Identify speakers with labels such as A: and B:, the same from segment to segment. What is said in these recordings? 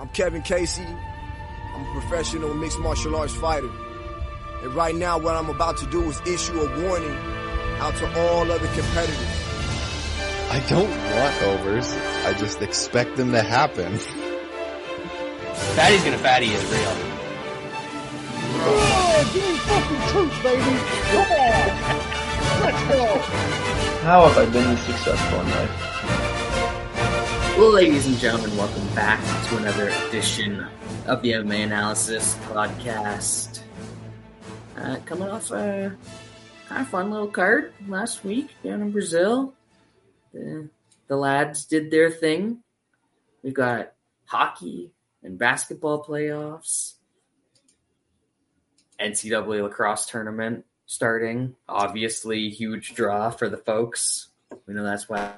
A: I'm Kevin Casey. I'm a professional mixed martial arts fighter. And right now what I'm about to do is issue a warning out to all other competitors.
B: I don't want overs. I just expect them to happen.
C: Fatty's gonna fatty is real.
D: Oh, give me fucking truth, baby. Come on. Let's go.
E: How have I been successful in life?
C: Well, ladies and gentlemen, welcome back to another edition of the MMA Analysis Podcast. Coming off a kind of fun little card last week down in Brazil. The lads did their thing. We've got hockey and basketball playoffs. NCAA lacrosse tournament starting. Obviously, huge draw for the folks. We know that's why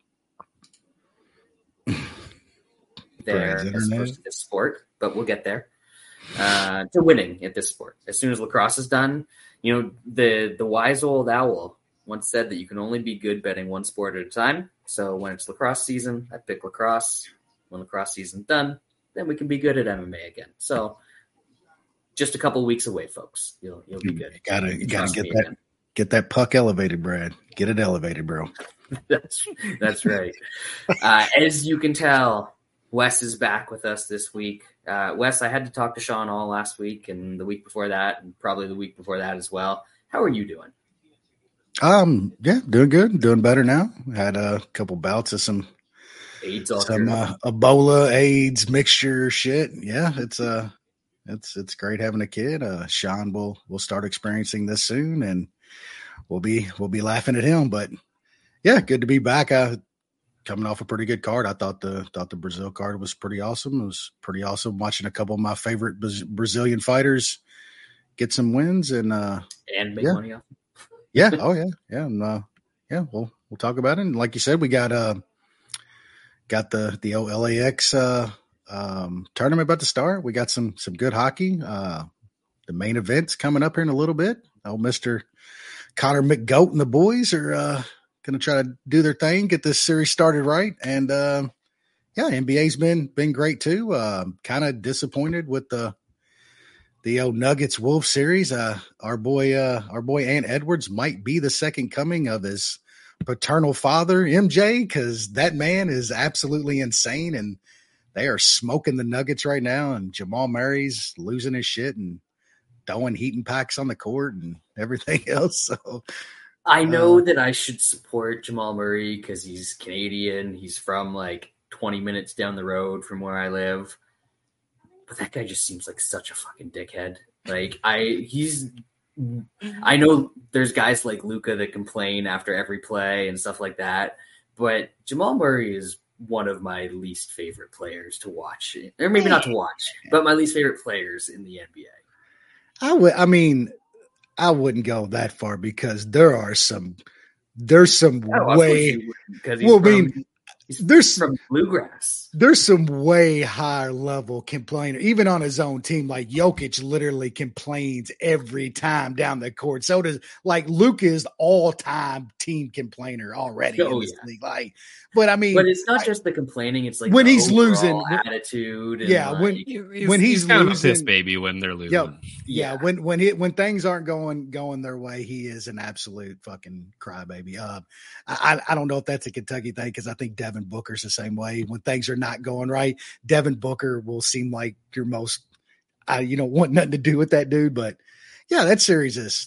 C: they're as opposed to this sport, but we'll get there. To winning at this sport. As soon as lacrosse is done, you know, the wise old owl once said that you can only be good betting one sport at a time. So when it's lacrosse season, I pick lacrosse. When lacrosse season's done, then we can be good at MMA again. So just a couple weeks away, folks. You'll be good.
D: You gotta get that puck elevated, Brad. Get it elevated, bro.
C: That's right. As you can tell, Wes is back with us this week. Wes, I had to talk to Sean all last week and the week before that, and probably the week before that as well. How are you doing?
D: Yeah, doing good, doing better now. Had a couple bouts of some
C: AIDS,
D: Ebola, AIDS mixture shit. Yeah, it's great having a kid. Sean will start experiencing this soon, and we'll be laughing at him. But yeah, good to be back. Coming off a pretty good card. I thought the Brazil card was pretty awesome. It was pretty awesome watching a couple of my favorite Brazilian fighters get some wins and
C: make money off.
D: Yeah. Oh yeah. Yeah. And, we'll talk about it. And like you said, we got the LAX tournament about to start. We got some good hockey. The main event's coming up here in a little bit. Mr. Connor McGoat and the boys are going to try to do their thing, get this series started right. And NBA's been great too. Kind of disappointed with the old Nuggets Wolves series. Our boy Ant Edwards might be the second coming of his paternal father, MJ, because that man is absolutely insane, and they are smoking the Nuggets right now. And Jamal Murray's losing his shit and throwing heating packs on the court and everything else. So
C: I know that I should support Jamal Murray because he's Canadian. He's from like 20 minutes down the road from where I live. But that guy just seems like such a fucking dickhead. Like I know there's guys like Luka that complain after every play and stuff like that, but Jamal Murray is one of my least favorite players to watch, or maybe not to watch, but my least favorite players in the NBA.
D: I wouldn't go that far because there's some way.
C: He's from Bluegrass.
D: There's some way higher level complainer, even on his own team. Like Jokic literally complains every time down the court. So does like Luka's all-time team complainer already in this league. Like, but it's not
C: just the complaining. It's like
D: when he's losing
C: attitude.
D: And when he's
F: kind
D: losing,
F: of a piss baby when they're losing.
D: Yeah. When things aren't going their way, he is an absolute fucking crybaby. I don't know if that's a Kentucky thing because I think Devin Booker's the same way. When things are not going right, Devin Booker will seem like your most, want nothing to do with that dude. But yeah, that series is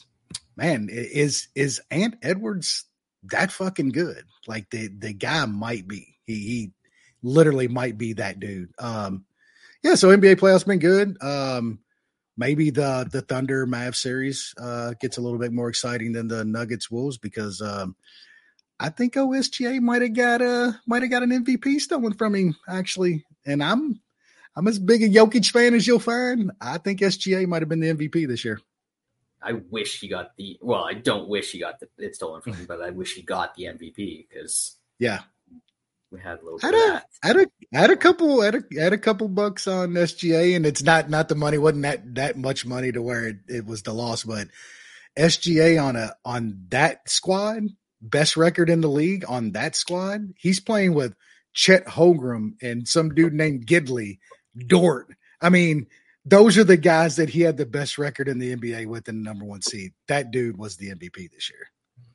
D: Ant Edwards that fucking good? Like the guy might be. He literally might be that dude. So NBA playoffs been good. Maybe the Thunder Mavs series gets a little bit more exciting than the Nuggets Wolves because I think OSGA might have got an MVP stolen from him actually, and I'm as big a Jokic fan as you'll find. I think SGA might have been the MVP this year.
C: I wish he got I don't wish he got it stolen from him, but I wish he got the MVP because we had a little bit of that.
D: Had a couple bucks on SGA, and it's not the money wasn't that much money to where it was the loss, but SGA on that squad, best record in the league on that squad. He's playing with Chet Holmgren and some dude named Gidley. Dort. I mean, those are the guys that he had the best record in the NBA with in the number 1 seed. That dude was the MVP this year.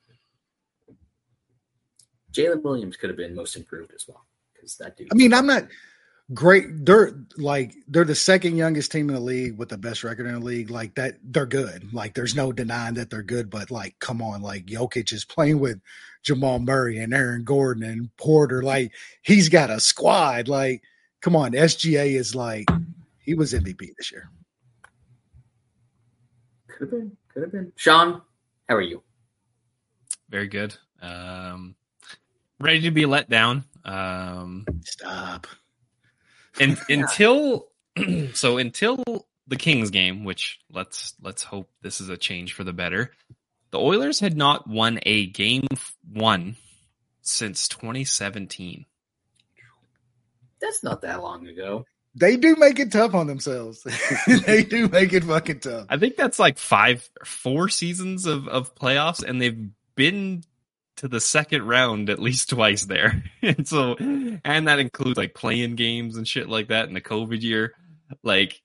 C: Jalen Williams could have been most improved as well because that dude.
D: I mean, I'm not great. They're the second youngest team in the league with the best record in the league. Like that, they're good. Like there's no denying that they're good. But like, come on, like Jokic is playing with Jamal Murray and Aaron Gordon and Porter. Like he's got a squad. Like, come on, SGA is like. He was MVP this year.
C: Could have been. Sean, how are you?
F: Very good. Ready to be let down.
D: Stop.
F: Until the Kings game, which let's hope this is a change for the better. The Oilers had not won a game 1 since 2017.
C: That's not that long ago.
D: They do make it tough on themselves. They do make it fucking tough.
F: I think that's like 4 seasons of playoffs, and they've been to the second round at least twice there. And that includes like playing games and shit like that in the COVID year. But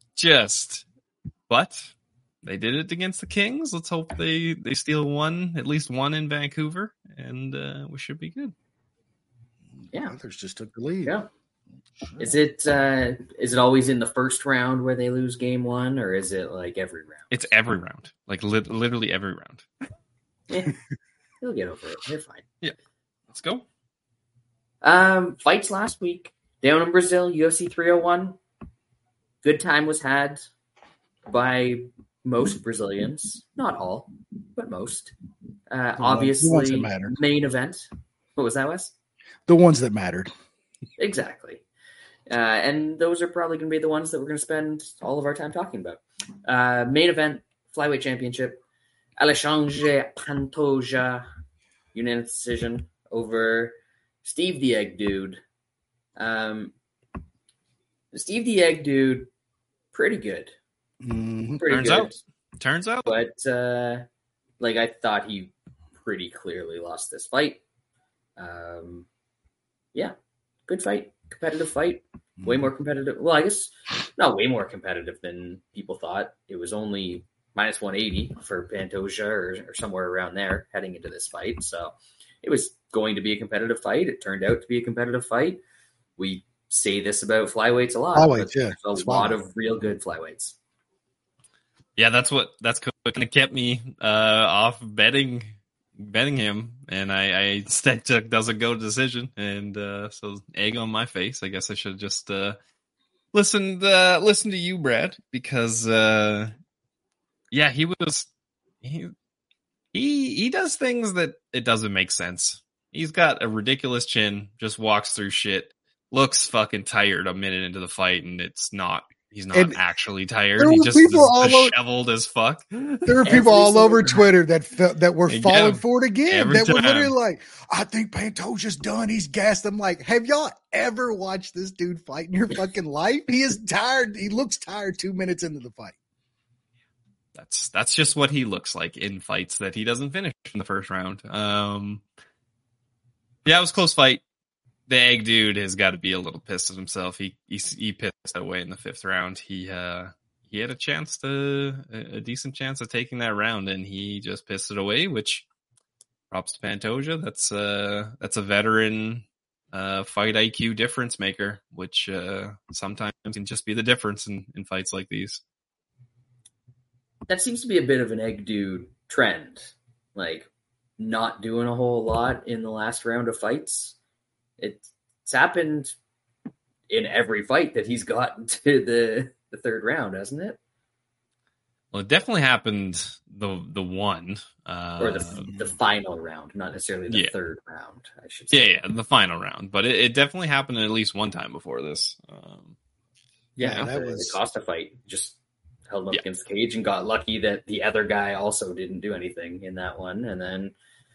F: they did it against the Kings. Let's hope they steal at least one in Vancouver, and we should be good.
C: Yeah.
D: Others just took the lead.
C: Yeah. Is it always in the first round where they lose game 1, or is it like every round?
F: It's every round, like literally every round.
C: Yeah, they'll get over it. They're fine.
F: Yeah, let's go.
C: Fights last week down in Brazil, UFC 301. Good time was had by most Brazilians, not all, but most. Obviously, main event. What was that, Wes?
D: The ones that mattered.
C: Exactly. And those are probably going to be the ones that we're going to spend all of our time talking about. Main event, flyweight championship. Alexandre Pantoja, unanimous decision over Steve the Egg Dude. Steve the Egg Dude, pretty good.
D: Mm-hmm.
F: Turns out.
C: But, I thought he pretty clearly lost this fight. Yeah, good fight. Competitive fight. Way more competitive. Well, I guess not way more competitive than people thought. It was only minus 180 for Pantoja or somewhere around there heading into this fight. So it was going to be a competitive fight. It turned out to be a competitive fight. We say this about flyweights a lot.
D: Flyweights, yeah.
C: There's a lot of real good flyweights.
F: Yeah, that's kind of kept me off betting him, and I instead took doesn't go decision, and so egg on my face. I guess I should just listen to you, Brad, because he does things that it doesn't make sense. He's got a ridiculous chin, just walks through shit, looks fucking tired a minute into the fight, and he's not actually tired. He just is disheveled as fuck.
D: There were people all over Twitter that were falling for it again. That were literally like, I think Pantoja's done. He's gassed. I'm like, have y'all ever watched this dude fight in your fucking life? He is tired. He looks tired 2 minutes into the fight.
F: That's just what he looks like in fights that he doesn't finish in the first round. Yeah, it was a close fight. The Egg Dude has got to be a little pissed at himself. He pissed away in the 5th round. He had a decent chance of taking that round, and he just pissed it away. Which props to Pantoja. That's a veteran fight IQ difference maker, which sometimes can just be the difference in fights like these.
C: That seems to be a bit of an Egg Dude trend, like not doing a whole lot in the last round of fights. It's happened in every fight that he's gotten to the 3rd round, hasn't it?
F: Well, it definitely happened the one.
C: Or the final round, not necessarily the 3rd round, I should say.
F: Yeah, the final round. But it definitely happened at least one time before this.
C: The Costa fight. Just held him up against the cage and got lucky that the other guy also didn't do anything in that one. And then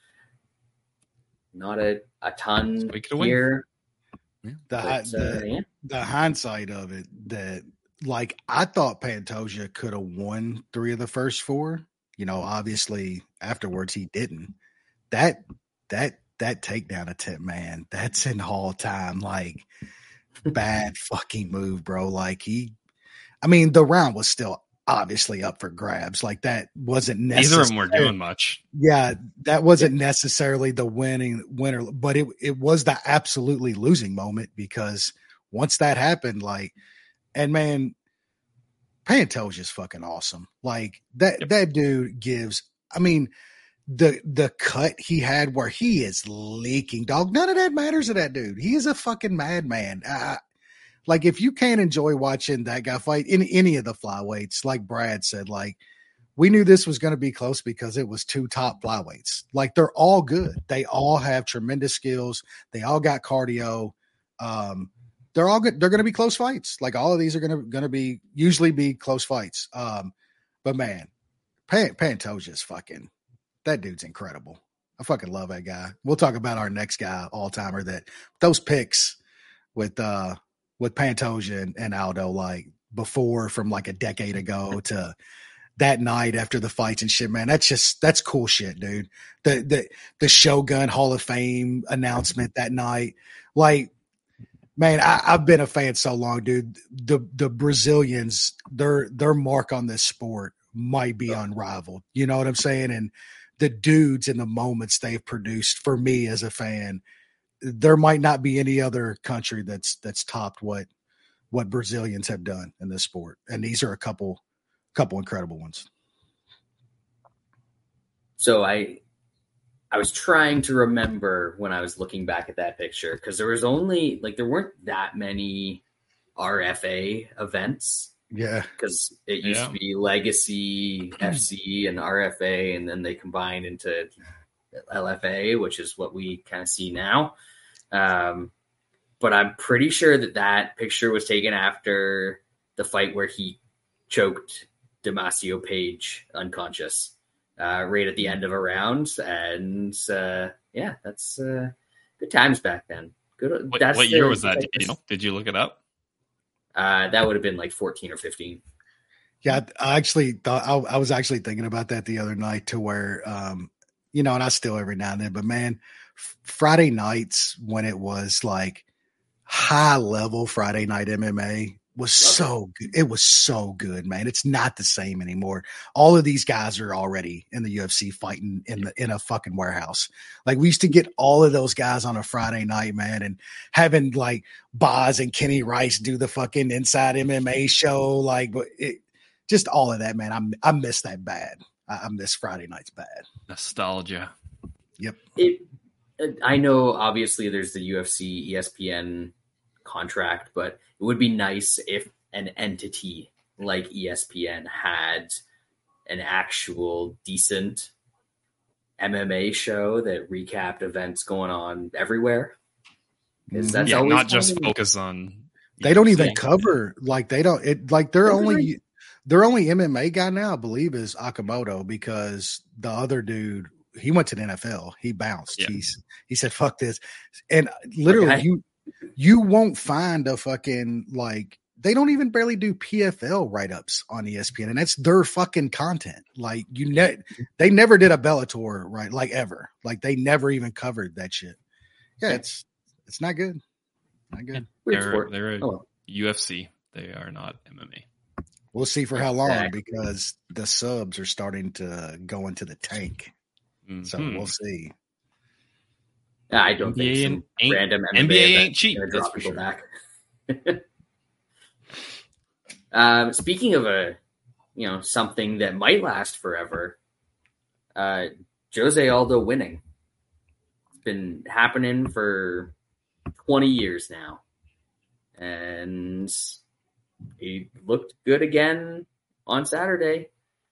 C: not a ton here.
D: The hindsight of it, that like I thought Pantoja could have won 3 of the first 4. Obviously afterwards he didn't. That takedown attempt, man, that's in Hall time. Like bad fucking move, bro. Like the round was still obviously up for grabs. Like that wasn't
F: Neither of them
D: necessary.
F: were doing much.
D: Yeah, that wasn't necessarily the winner, but it was the absolutely losing moment, because once that happened, like, and man, Pantoja is fucking awesome. Like that dude gives. I mean, the cut he had where he is leaking, dog. None of that matters to that dude. He is a fucking madman. Like, if you can't enjoy watching that guy fight in any of the flyweights, like Brad said, like, we knew this was going to be close because it was two top flyweights. Like, they're all good. They all have tremendous skills. They all got cardio. They're all good. They're going to be close fights. Like, all of these are going to usually be close fights. But man, Pantoja is fucking, that dude's incredible. I fucking love that guy. We'll talk about our next guy, all timer, that those picks with Pantoja and Aldo, like before, from like a decade ago to that night after the fights and shit, man, that's cool shit, dude. The Shogun Hall of Fame announcement that night, like, man, I've been a fan so long, dude. The Brazilians, their mark on this sport might be unrivaled. You know what I'm saying? And the dudes and the moments they've produced for me as a fan, there might not be any other country that's topped what Brazilians have done in this sport. And these are a couple incredible ones.
C: So I was trying to remember when I was looking back at that picture, because there weren't that many RFA events.
D: Yeah.
C: Because it used to be Legacy, FC, and RFA, and then they combined into LFA, which is what we kind of see now. But I'm pretty sure that picture was taken after the fight where he choked Damasio Page unconscious right at the end of a round. And that's good times back then. Good.
F: What year was that? Did you look it up?
C: That would have been like 14 or 15.
D: Yeah, I actually thought I was actually thinking about that the other night, to where, and I still every now and then, but man, Friday nights when it was like high level Friday night MMA was so good. It was so good, man. It's not the same anymore. All of these guys are already in the UFC fighting in a fucking warehouse. Like, we used to get all of those guys on a Friday night, man, and having like Boz and Kenny Rice do the fucking Inside MMA show. Like, just all of that, man. I miss that bad. I miss Friday nights bad.
F: Nostalgia.
D: Yep.
C: I know obviously there's the UFC ESPN contract, but it would be nice if an entity like ESPN had an actual decent MMA show that recapped events going on everywhere. Because that's always
F: not just focus on.
D: They don't even cover, like, they don't. It like their only MMA guy now, I believe, is Akamoto, because the other dude, he went to the NFL. He bounced. Yeah. He said, "Fuck this," and literally, you won't find a fucking, like, they don't even barely do PFL write-ups on ESPN, and that's their fucking content. Like, they never did a Bellator, right? Like, ever. Like, they never even covered that shit. Yeah, it's not good. Not good.
F: They're a UFC. They are not MMA.
D: We'll see for how long, because the subs are starting to go into the tank. Mm-hmm. So we'll see.
C: I don't think random
F: NBA ain't cheap.
C: That's for sure. Back. Speaking of something that might last forever, Jose Aldo winning. It's been happening for 20 years now, and he looked good again on Saturday.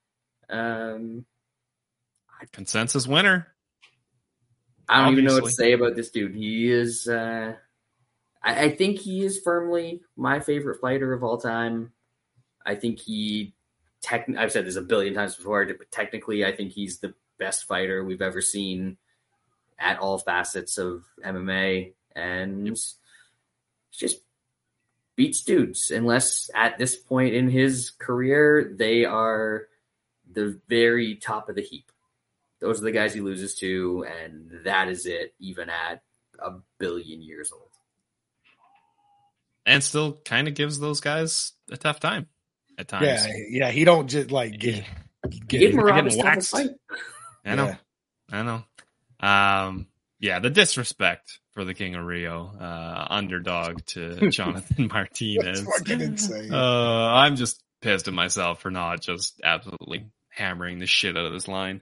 F: Consensus winner.
C: I don't even know what to say about this dude. He is, I think he is firmly my favorite fighter of all time. I think I've said this a billion times before, but technically I think he's the best fighter we've ever seen at all facets of MMA. And just beats dudes, unless at this point in his career, they are the very top of the heap. Those are the guys he loses to, and that is it, even at 1 billion years old.
F: and still kind of gives those guys a tough time at times.
D: Yeah. He don't just like
C: Give
F: getting
C: Merab a
F: waxed.
C: fight.
F: I know. Yeah, the disrespect for the King of Rio, underdog to Jonathan Martinez.
D: That's fucking insane.
F: I'm just pissed at myself for not just absolutely hammering the shit out of this line.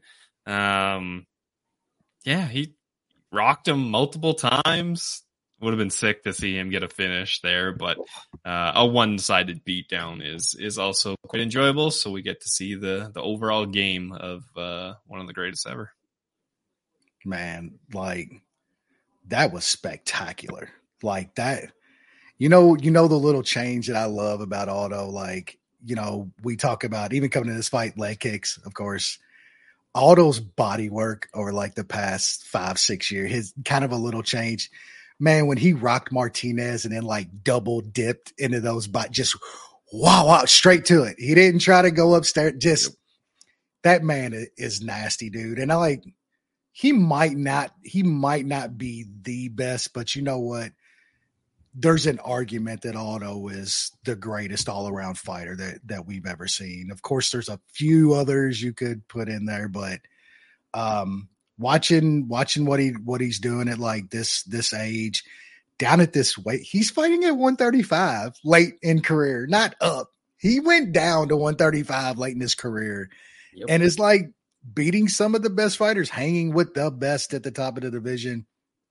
F: Yeah, he rocked him multiple times. Would have been sick to see him get a finish there, but a one-sided beatdown is also quite enjoyable. So we get to see the overall game of one of the greatest ever.
D: Man, like that was spectacular. Like that, you know the little change that I love about Aldo. Like, we talk about even coming to this fight, leg kicks, of course. Aldo's body work over like the past 5-6 years, his kind of a little change. Man, when he rocked Martinez and then like double dipped into those, just wow, straight to it. He didn't try to go upstairs. Just that man is nasty, dude. And he might not be the best, but you know what? There's an argument that Aldo is the greatest all-around fighter that we've ever seen. Of course, there's a few others you could put in there, but watching what he's doing at like this age, down at this weight, he's fighting at 135 late in career, not up. He went down to 135 late in his career, and it's like beating some of the best fighters, hanging with the best at the top of the division.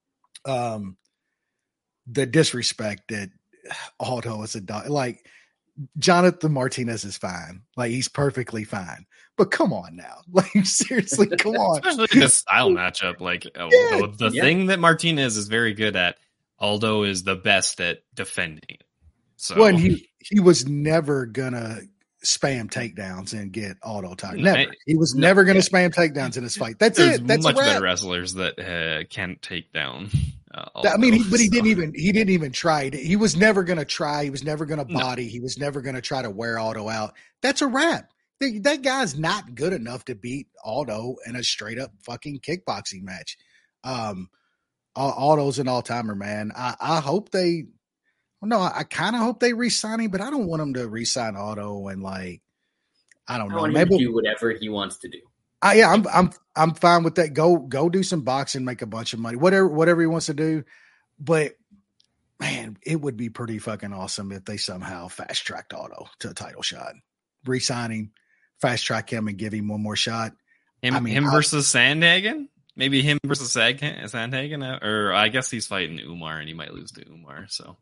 D: The disrespect that Aldo is like Jonathan Martinez is fine. Like he's perfectly fine, but come on now. Like seriously, come on.
F: Especially the style matchup. Like the thing that Martinez is very good at, Aldo is the best at defending it. So
D: well, and he was never gonna spam takedowns and get Aldo tired. Never. He was never gonna spam takedowns in his fight. That's
F: There's
D: it. That's
F: much better wrestlers that can't take down.
D: I mean, he didn't even try. He was never going to try. He was never going to body. No. He was never going to try to wear Aldo out. That's a wrap. That guy's not good enough to beat Aldo in a straight up fucking kickboxing match. Aldo's an all timer, man. I hope I kind of hope they re-sign him, but I don't want him to re-sign Aldo and like, I don't know.
C: Want him to do whatever he wants to do.
D: I'm fine with that. Go do some boxing, make a bunch of money, whatever he wants to do. But man, it would be pretty fucking awesome if they somehow fast tracked Aldo to a title shot, re-sign him, fast track him, and give him one more shot.
F: Him versus Sandhagen, maybe him versus Sandhagen, or I guess he's fighting Umar and he might lose to Umar. So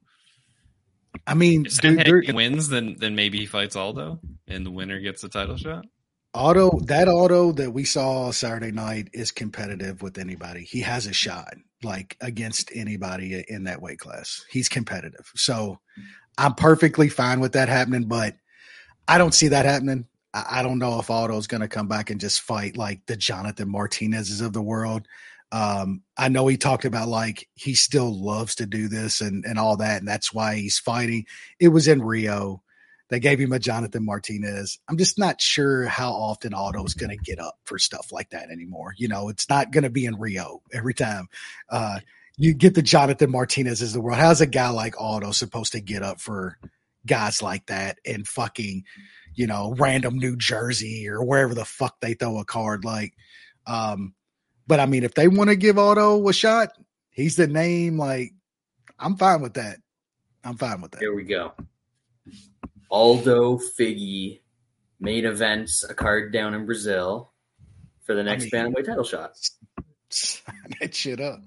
D: I mean,
F: if Sandhagen wins, then maybe he fights Aldo, and the winner gets the title shot.
D: Aldo that we saw Saturday night is competitive with anybody. He has a shot like against anybody in that weight class. He's competitive. So I'm perfectly fine with that happening, but I don't see that happening. I don't know if Aldo's going to come back and just fight like the Jonathan Martinez's of the world. I know he talked about like he still loves to do this and all that, and that's why he's fighting. It was in Rio. They gave him a Jonathan Martinez. I'm just not sure how often Aldo's going to get up for stuff like that anymore. It's not going to be in Rio every time. You get the Jonathan Martinez as the world. How's a guy like Aldo supposed to get up for guys like that in fucking, random New Jersey or wherever the fuck they throw a card like? But I mean, if they want to give Aldo a shot, he's the name. Like, I'm fine with that.
C: Here we go. Aldo Figgy main events a card down in Brazil for the next bantamweight title shot.
D: Sign that shit up.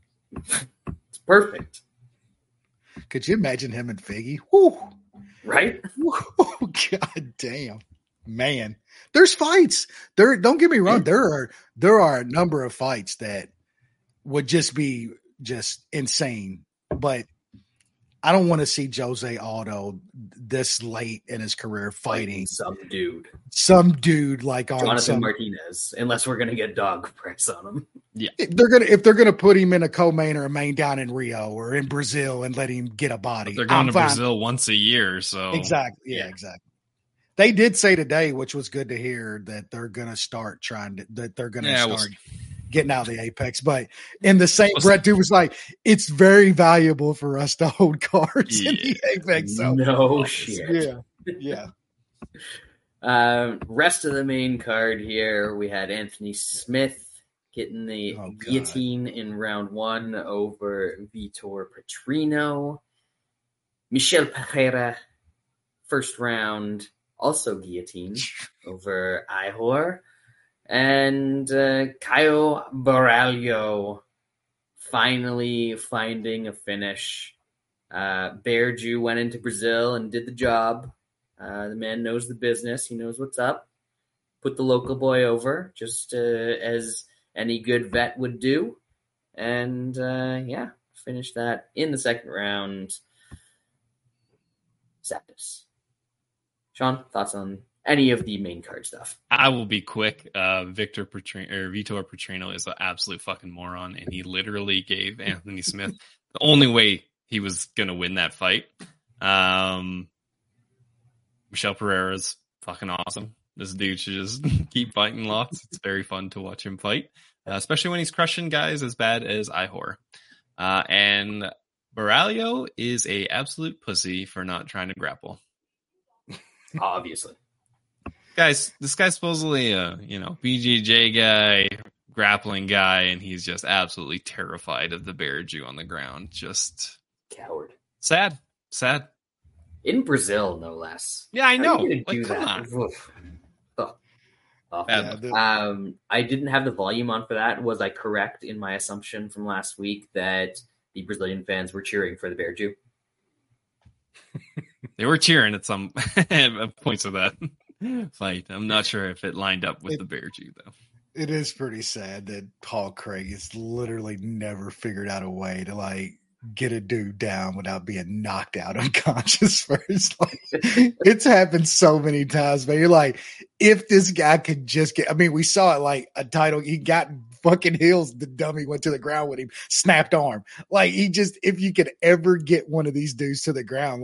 C: It's perfect.
D: Could you imagine him and Figgy? Woo.
C: Right?
D: Woo. God damn. Man. There's fights. Don't get me wrong. There are a number of fights that would just be just insane. But I don't want to see Jose Aldo this late in his career fighting
C: some dude like on
D: Jonathan
C: Martinez, unless we're going to get dog price on him.
F: Yeah.
D: If they're going to put him in a co-main or a main down in Rio or in Brazil and let him get a body.
F: They're going to Brazil once a year. So
D: exactly. Yeah, exactly. They did say today, which was good to hear, that they're going to start getting out of the Apex. But in the same breath, dude was like, it's very valuable for us to hold cards in the Apex. So,
C: no shit.
D: Yeah.
C: Rest of the main card here, we had Anthony Smith getting the guillotine in round 1 over Vitor Petrino. Michel Pereira, first round, also guillotine over Ihor. And Caio Baralho finally finding a finish. Bear Jew went into Brazil and did the job. The man knows the business. He knows what's up. Put the local boy over, just as any good vet would do. And, finished that in the second round. Zapdos. Sean, thoughts on any of the main card stuff?
F: I will be quick. Vitor Petrino is an absolute fucking moron, and he literally gave Anthony Smith the only way he was going to win that fight. Michel Pereira's fucking awesome. This dude should just keep fighting lots. It's very fun to watch him fight, especially when he's crushing guys as bad as Ihor. And Baralho is a absolute pussy for not trying to grapple.
C: Obviously.
F: Guys, this guy's supposedly a, BJJ guy, grappling guy, and he's just absolutely terrified of the Bear Jew on the ground. Just
C: coward.
F: Sad.
C: In Brazil, no less.
F: Yeah, I know.
C: Like, come on. I didn't have the volume on for that. Was I correct in my assumption from last week that the Brazilian fans were cheering for the Bear Jew?
F: They were cheering at some points of that fight. I'm not sure if it lined up with the Bear Jew, though.
D: It is pretty sad that Paul Craig has literally never figured out a way to get a dude down without being knocked out unconscious first. It's happened so many times, man. You're like, if this guy could just get, we saw it a title. He got fucking heels. The dummy went to the ground with him, snapped arm. If you could ever get one of these dudes to the ground,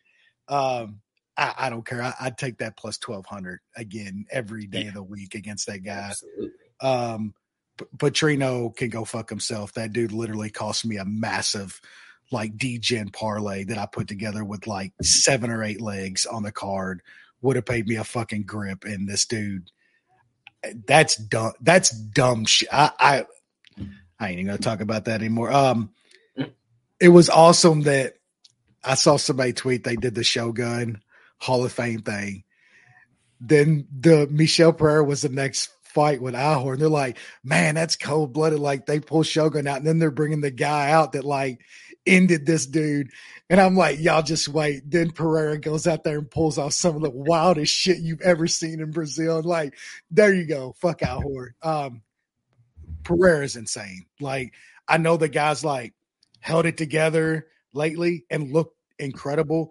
D: I don't care. I'd take that plus 1,200 again every day of the week against that guy.
C: Absolutely.
D: Petrino can go fuck himself. That dude literally cost me a massive D-Gen parlay that I put together with 7 or 8 legs on the card. Would have paid me a fucking grip. And this dude, that's dumb. That's dumb shit. I ain't even gonna talk about that anymore. It was awesome that I saw somebody tweet they did the Shogun Hall of Fame thing. Then the Michel Pereira was the next fight with Ihor, and they're like, man, that's cold-blooded. They pull Shogun out, and then they're bringing the guy out that ended this dude. And I'm like, y'all just wait. Then Pereira goes out there and pulls off some of the wildest shit you've ever seen in Brazil. And there you go. Fuck Ihor. Pereira's insane. I know the guy's held it together lately and looked incredible.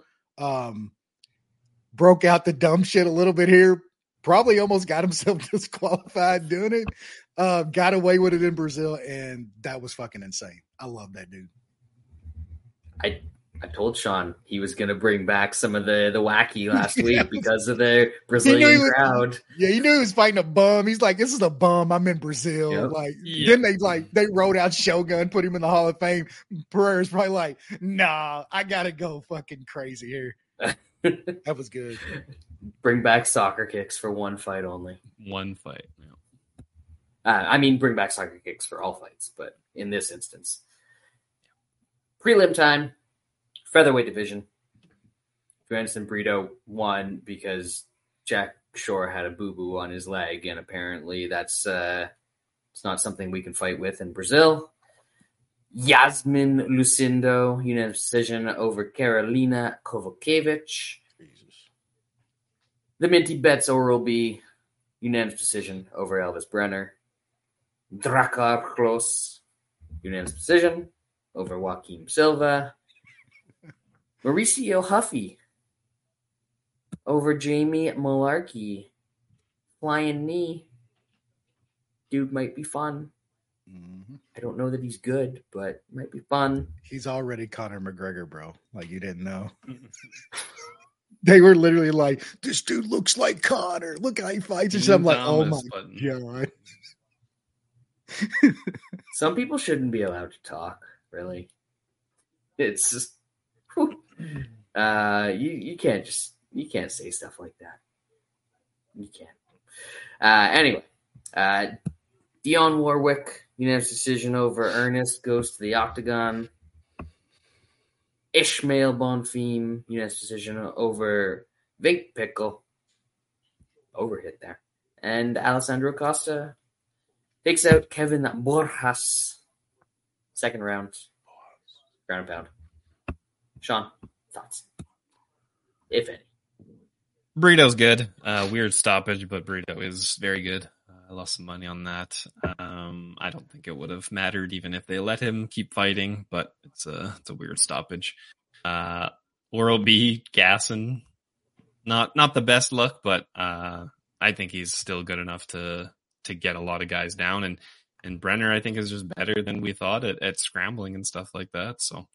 D: Broke out the dumb shit a little bit here. Probably almost got himself disqualified doing it. Got away with it in Brazil, and that was fucking insane. I love that dude.
C: I told Sean he was going to bring back some of the wacky last week because of the Brazilian crowd.
D: Yeah, he knew he was fighting a bum. He's like, this is a bum. I'm in Brazil. Then they wrote out Shogun, put him in the Hall of Fame. Pereira's probably like, nah, I got to go fucking crazy here. That was good.
C: Bring back soccer kicks for one fight only.
F: One fight. Yeah.
C: Bring back soccer kicks for all fights, but in this instance. Prelim time, featherweight division. Joanderson Brito won because Jack Shore had a boo-boo on his leg, and apparently that's it's not something we can fight with in Brazil. Yasmin Lucindo, unanimous decision over Karolina Kovacevic. The Minty Betts Oral-B, unanimous decision over Elvis Brenner. Drakkar Klose, unanimous decision over Joaquim Silva. Mauricio Huffy over Jamie Malarkey. Flying knee. Dude might be fun.
D: Mm-hmm.
C: I don't know that he's good, but might be fun.
D: He's already Conor McGregor, bro. You didn't know. They were literally like, this dude looks like Conor. Look how he fights. And I'm like, oh my God.
C: Some people shouldn't be allowed to talk, really. It's just you can't say stuff like that. You can't. Anyway, Dionne Warwick, unanimous decision over Ernest, goes to the Octagon. Ishmael Bonfim, unanimous decision over Vic Pickle. Overhit there. And Alessandro Costa takes out Kevin Borjas. Second round. Ground and pound. Sean, thoughts? If any.
F: Burrito's good. Weird stoppage, but Burrito is very good. I lost some money on that. I don't think it would have mattered even if they let him keep fighting, but it's a weird stoppage. Oral B, Gasson, not the best look, but I think he's still good enough to get a lot of guys down. And Brenner, I think, is just better than we thought at scrambling and stuff like that. So,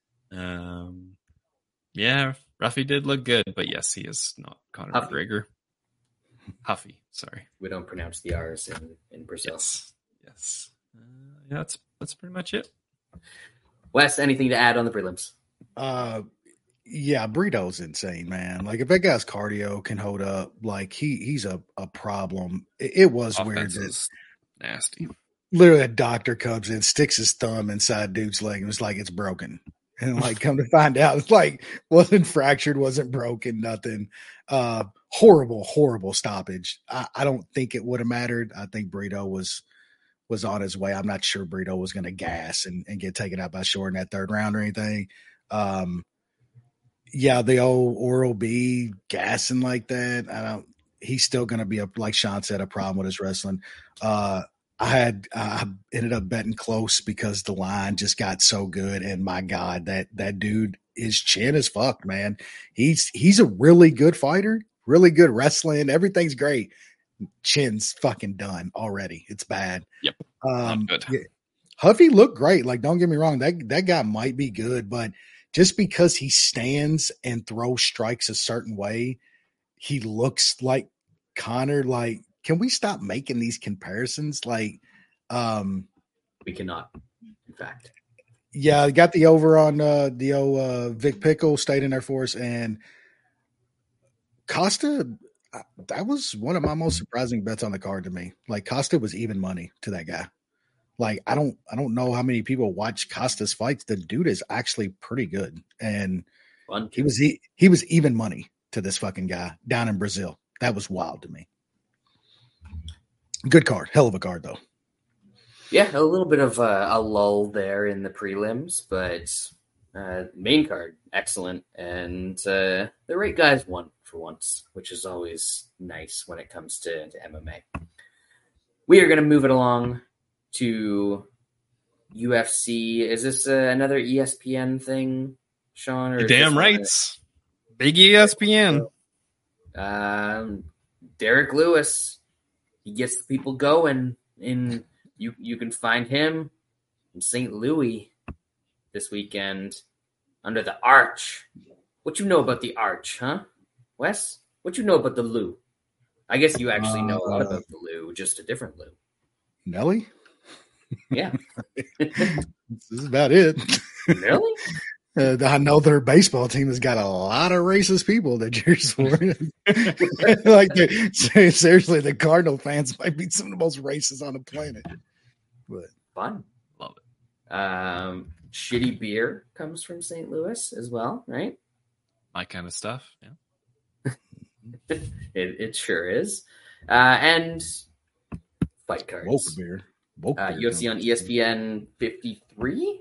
F: yeah, Ruffy did look good, but yes, he is not Conor McGregor. Huffy, sorry.
C: We don't pronounce the R's in Brazil.
F: Yes. Yeah, that's pretty much it.
C: Wes, anything to add on the prelims?
D: Yeah, Burrito's insane, man. Like, if that guy's cardio can hold up, like he's a problem. It was
F: Offense
D: weird.
F: Is nasty.
D: Literally, a doctor comes in, sticks his thumb inside dude's leg, and it's like it's broken. And like, come to find out, it's like wasn't fractured, wasn't broken, nothing. Horrible stoppage. I don't think it would have mattered. I think Burrito was on his way. I'm not sure Burrito was going to gas and get taken out by Short in that third round or anything. Yeah, the old Oral B gassing like that. He's still going to be like Sean said, a problem with his wrestling. I ended up betting close because the line just got so good. And my God, that dude, his chin is fucked, man. He's a really good fighter, really good wrestling. Everything's great. Chin's fucking done already. It's bad.
F: Yep. Not good.
D: Yeah. Huffy looked great. Like, don't get me wrong. That guy might be good, but just because he stands and throws strikes a certain way, he looks like Conor. Like, can we stop making these comparisons? Like,
C: we cannot, in fact.
D: Yeah, I got the over on the old Vic Pickle stayed in there for us, and Costa. That was one of my most surprising bets on the card to me. Like, Costa was even money to that guy. Like, I don't know how many people watch Costa's fights. The dude is actually pretty good, and
C: Fun.
D: he was even money to this fucking guy down in Brazil. That was wild to me. Good card, hell of a card though.
C: Yeah, a little bit of a lull there in the prelims, but main card excellent, and the right guys won for once, which is always nice when it comes to MMA. We are going to move it along to UFC. Is this another ESPN thing, Sean? Or
F: You're damn right. Big ESPN.
C: Derek Lewis. He gets the people going. You can find him in St. Louis this weekend under the Arch. What you know about the Arch, huh? Wes? What you know about the Lou? I guess you actually know a lot about the Lou, just a different Lou.
D: Nelly?
C: Yeah.
D: This is about it.
C: Really?
D: I know their baseball team has got a lot of racist people that cheers for it. Like, seriously, the Cardinal fans might be some of the most racist on the planet. But
C: fun.
F: Love
C: it. Shitty beer comes from St. Louis as well, right?
F: My kind of stuff. Yeah.
C: It sure is. And fight cards.
D: Woke beer.
C: UFC on ESPN 53?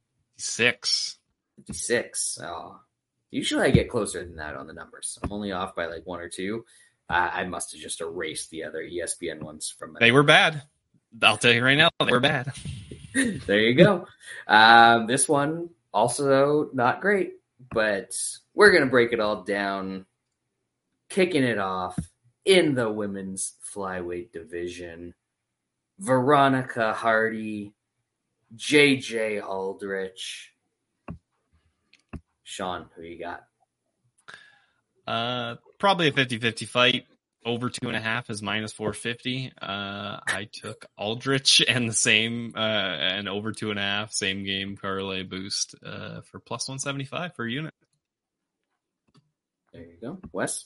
C: 56. Oh, usually I get closer than that on the numbers. I'm only off by like one or two. I must have just erased the other ESPN ones from.
F: They were bad. I'll tell you right now, they were bad.
C: There you go. This one also not great, but we're gonna break it all down. Kicking it off in the women's flyweight division. Veronica Hardy, JJ Aldrich. Sean, who you got?
F: Probably a 50-50 fight. over 2.5 is minus 450. I took Aldrich and the same and over 2.5 same game parlay boost for plus 175 per unit.
C: There you go, Wes.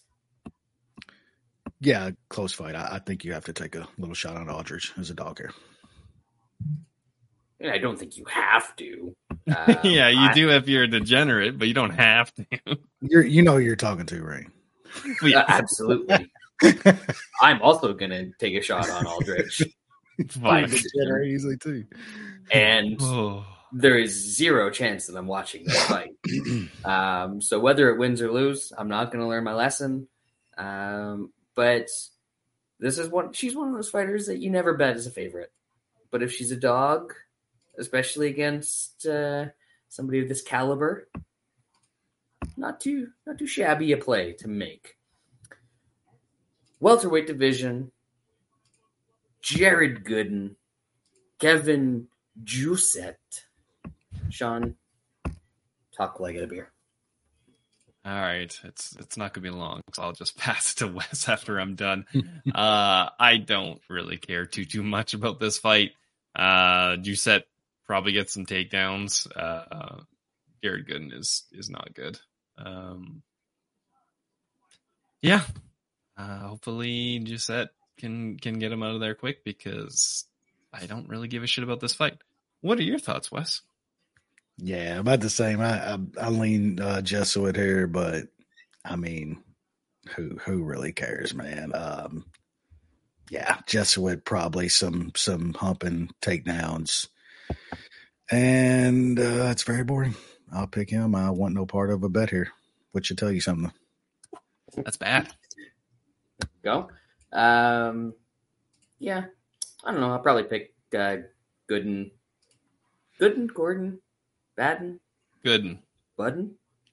D: Yeah, close fight. I think you have to take a little shot on Aldridge as a dog here.
C: I don't think you have to.
F: Yeah, you do if you're a degenerate, but you don't have to.
D: You know who you're talking to, right?
C: Absolutely. I'm also going to take a shot on Aldrich.
F: Fine.
D: Degenerate easily too.
C: And
F: Oh.
C: there is zero chance that I'm watching this fight. So whether it wins or lose, I'm not going to learn my lesson. But she's one of those fighters that you never bet as a favorite. But if she's a dog, especially against somebody of this caliber, not too shabby a play to make. Welterweight division, Jared Gooden, Kevin Jousset. Sean, talk like a beer.
F: All right, it's not gonna be long, so I'll just pass it to Wes after I'm done. I don't really care too much about this fight. Jousset probably gets some takedowns. Jared Gooden is not good. Yeah. Hopefully Jousset can get him out of there quick because I don't really give a shit about this fight. What are your thoughts, Wes?
D: Yeah, about the same. I lean Jesuit here, but I mean, who really cares, man? Yeah, Jesuit probably some humping takedowns, and it's very boring. I'll pick him. I want no part of a bet here, which should tell you something.
F: That's bad.
C: Go. Yeah, I don't know. I'll probably pick Gooden, Gordon, Baden, Budden.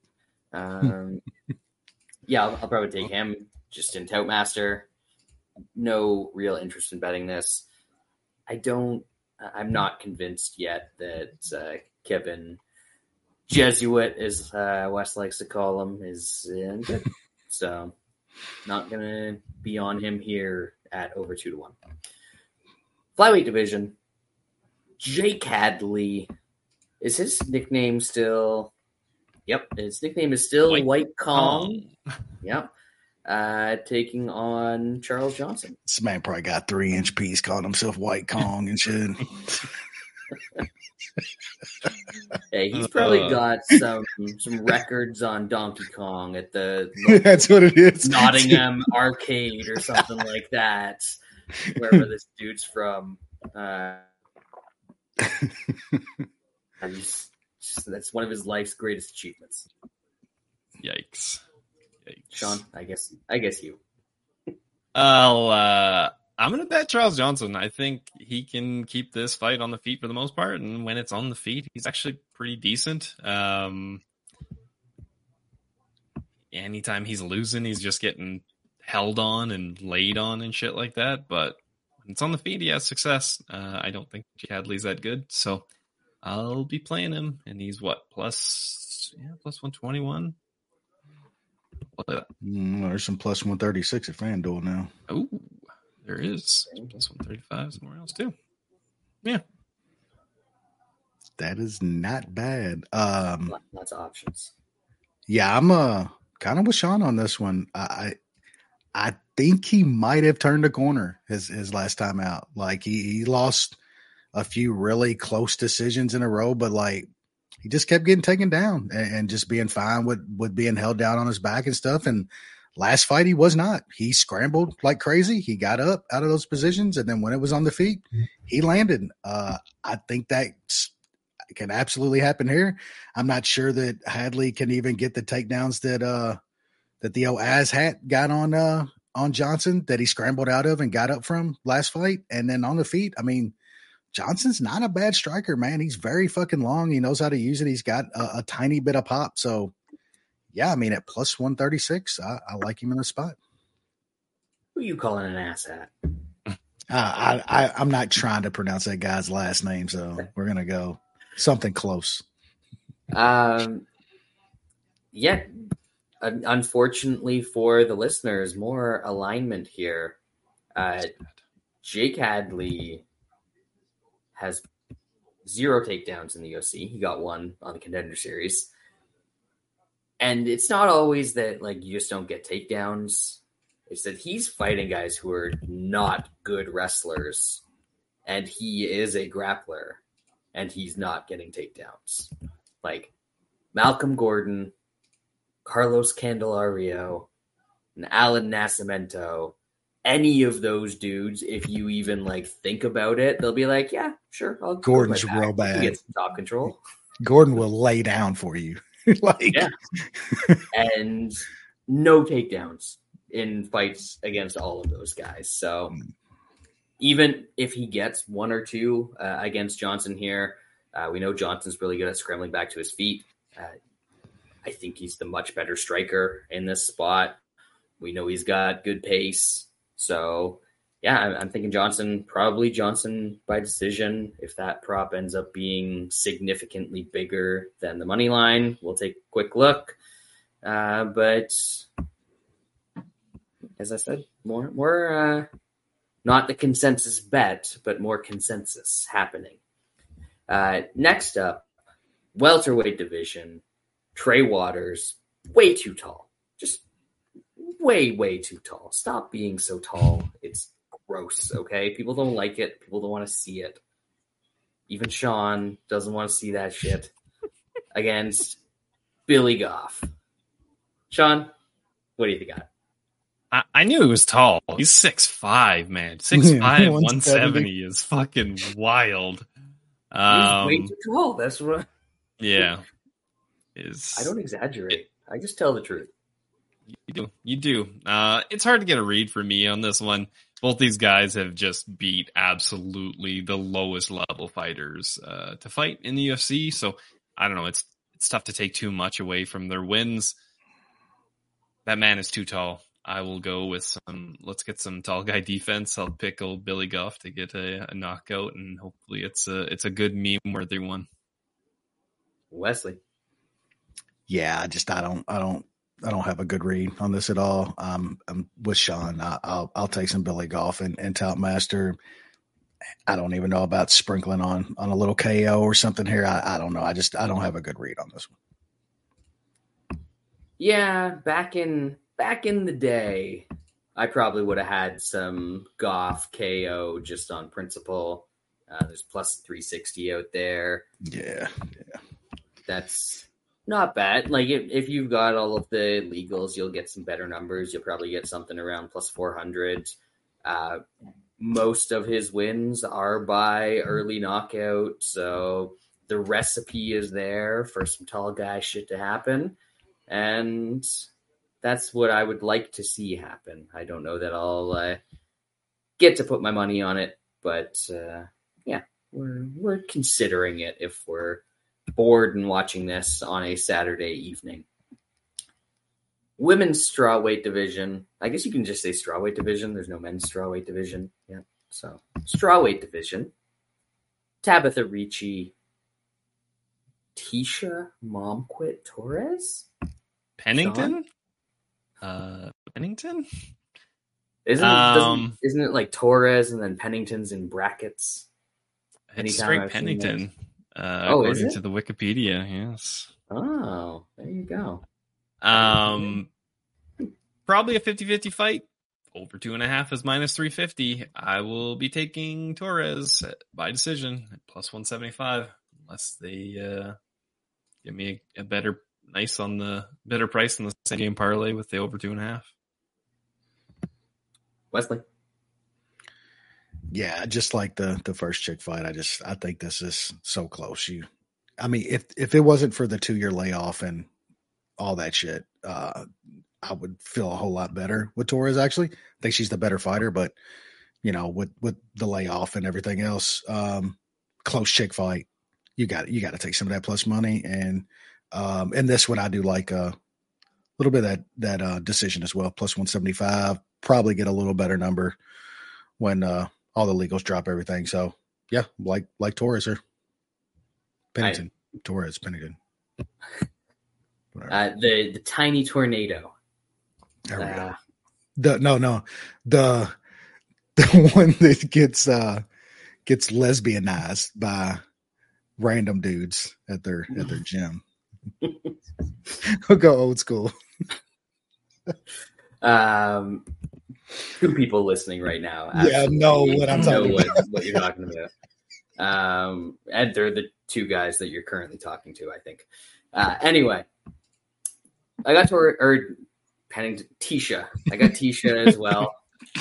C: Yeah, I'll probably take him just in Toutmaster. No real interest in betting this. I'm not convinced yet that Kevin Jesuit, as Wes likes to call him, is good. So not going to be on him here at over 2-1. Flyweight division, Jake Hadley. Is his nickname still? Yep, his nickname is still White Kong. Yep. Taking on Charles Johnson.
D: This man probably got 3-inch piece calling himself White Kong and shit.
C: Hey, he's probably got some records on Donkey Kong at the
D: that's what it is.
C: Nottingham arcade or something like that, wherever this dude's from. That's one of his life's greatest achievements.
F: Yikes.
C: Sean, I guess you.
F: I'm going to bet Charles Johnson. I think he can keep this fight on the feet for the most part. And when it's on the feet, he's actually pretty decent. Anytime he's losing, he's just getting held on and laid on and shit like that. But when it's on the feet, he has success. I don't think Jake Hadley's that good. So I'll be playing him. And he's plus 121.
D: There's some plus 136 at FanDuel now.
F: Oh, there is plus 135 somewhere else too. Yeah,
D: that is not bad.
C: Lots of options.
D: Yeah, I'm kind of with Sean on this one. I think he might have turned a corner his last time out. Like he lost a few really close decisions in a row, but like he just kept getting taken down and just being fine with being held down on his back and stuff. And last fight, he was not. He scrambled like crazy. He got up out of those positions. And then when it was on the feet, he landed. I think that can absolutely happen here. I'm not sure that Hadley can even get the takedowns that the oldAz hat got on Johnson that he scrambled out of and got up from last fight. And then on the feet, I mean, Johnson's not a bad striker, man. He's very fucking long. He knows how to use it. He's got a tiny bit of pop. So, yeah, I mean, at plus 136, I like him in the spot.
C: Who are you calling an ass hat?
D: I'm not trying to pronounce that guy's last name, so we're going to go something close.
C: Yeah, unfortunately for the listeners, more alignment here. Jake Hadley has 0 takedowns in the UFC. He got 1 on the Contender Series. And it's not always that like you just don't get takedowns. It's that he's fighting guys who are not good wrestlers. And he is a grappler. And he's not getting takedowns. Like Malcolm Gordon, Carlos Candelario, and Alan Nascimento. Any of those dudes, if you even like think about it, they'll be like, yeah, sure.
D: Gordon's real bad.
C: Get some top control.
D: Gordon will lay down for you. Like,
C: yeah. And no takedowns in fights against all of those guys. So even if he gets 1 or 2 against Johnson here, we know Johnson's really good at scrambling back to his feet. I think he's the much better striker in this spot. We know he's got good pace. So, yeah, I'm thinking probably Johnson by decision. If that prop ends up being significantly bigger than the money line, we'll take a quick look. But as I said, more not the consensus bet, but more consensus happening. Next up, welterweight division. Trey Waters, way too tall. Just way too tall. Stop being so tall. It's gross, okay? People don't like it. People don't want to see it. Even Sean doesn't want to see that shit against Billy Goff. Sean, what do you think of it?
F: I knew he was tall. He's 6'5", man. 6'5", 170 is fucking wild.
C: He's way too tall. That's what.
F: Yeah.
C: I don't exaggerate. I just tell the truth.
F: You do. It's hard to get a read for me on this one. Both these guys have just beat absolutely the lowest level fighters to fight in the UFC. So I don't know. It's tough to take too much away from their wins. That man is too tall. I will go with let's get some tall guy defense. I'll pick old Billy Goff to get a knockout, and hopefully it's a good meme-worthy one.
C: Wesley.
D: Yeah, I don't have a good read on this at all. I'm with Sean. I'll take some Billy Goff and Top Master. I don't even know about sprinkling on a little KO or something here. I don't know. I don't have a good read on this one.
C: Yeah, back in the day, I probably would have had some Goff KO just on principle. There's plus 360 out there.
D: Yeah.
C: That's not bad. Like if you've got all of the legals, you'll get some better numbers. You'll probably get something around plus 400. Most of his wins are by early knockout, so the recipe is there for some tall guy shit to happen, and that's what I would like to see happen. I don't know that I'll get to put my money on it, but yeah, we're considering it if we're bored and watching this on a Saturday evening. Women's strawweight division. I guess you can just say strawweight division. There's no men's strawweight division. Yeah. So strawweight division. Tabitha Ricci. Tisha Momquit Torres?
F: Pennington? Pennington?
C: Isn't it like Torres and then Pennington's in brackets?
F: It's straight Pennington.
C: According
F: to the Wikipedia, yes.
C: Oh, there you go.
F: Probably a 50-50 fight. Over 2.5 is minus 350. I will be taking Torres by decision at plus 175, unless they give me a better price on the same game parlay with the over 2.5.
C: Wesley.
D: Yeah, just like the first chick fight, I think this is so close. If it wasn't for the 2-year layoff and all that shit, I would feel a whole lot better with Torres. Actually, I think she's the better fighter, but with the layoff and everything else, close chick fight, you got to take some of that plus money. And in this one, I do like a little bit of that decision as well, plus 175. Probably get a little better number when all the legals drop everything. So yeah, like Torres or Pennington. Torres, Pennington. Whatever.
C: The tiny tornado.
D: There we go. The one that gets lesbianized by random dudes at their gym. We'll go old school.
C: 2 people listening right now.
D: Yeah, know what I'm talking about.
C: What you're talking about. And they're the 2 guys that you're currently talking to, I think. Anyway, I got to Pennington Tisha. I got Tisha as well.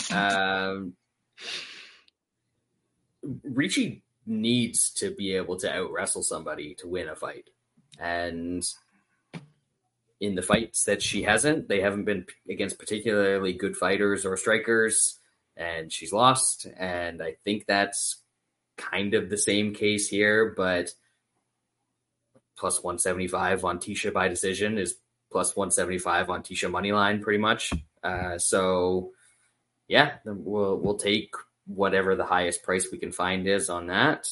C: Ricci needs to be able to out wrestle somebody to win a fight, and in the fights that they haven't been against particularly good fighters or strikers, and she's lost. And I think that's kind of the same case here, but plus 175 on Tisha by decision is plus 175 on Tisha moneyline, pretty much. So yeah, we'll take whatever the highest price we can find is on that.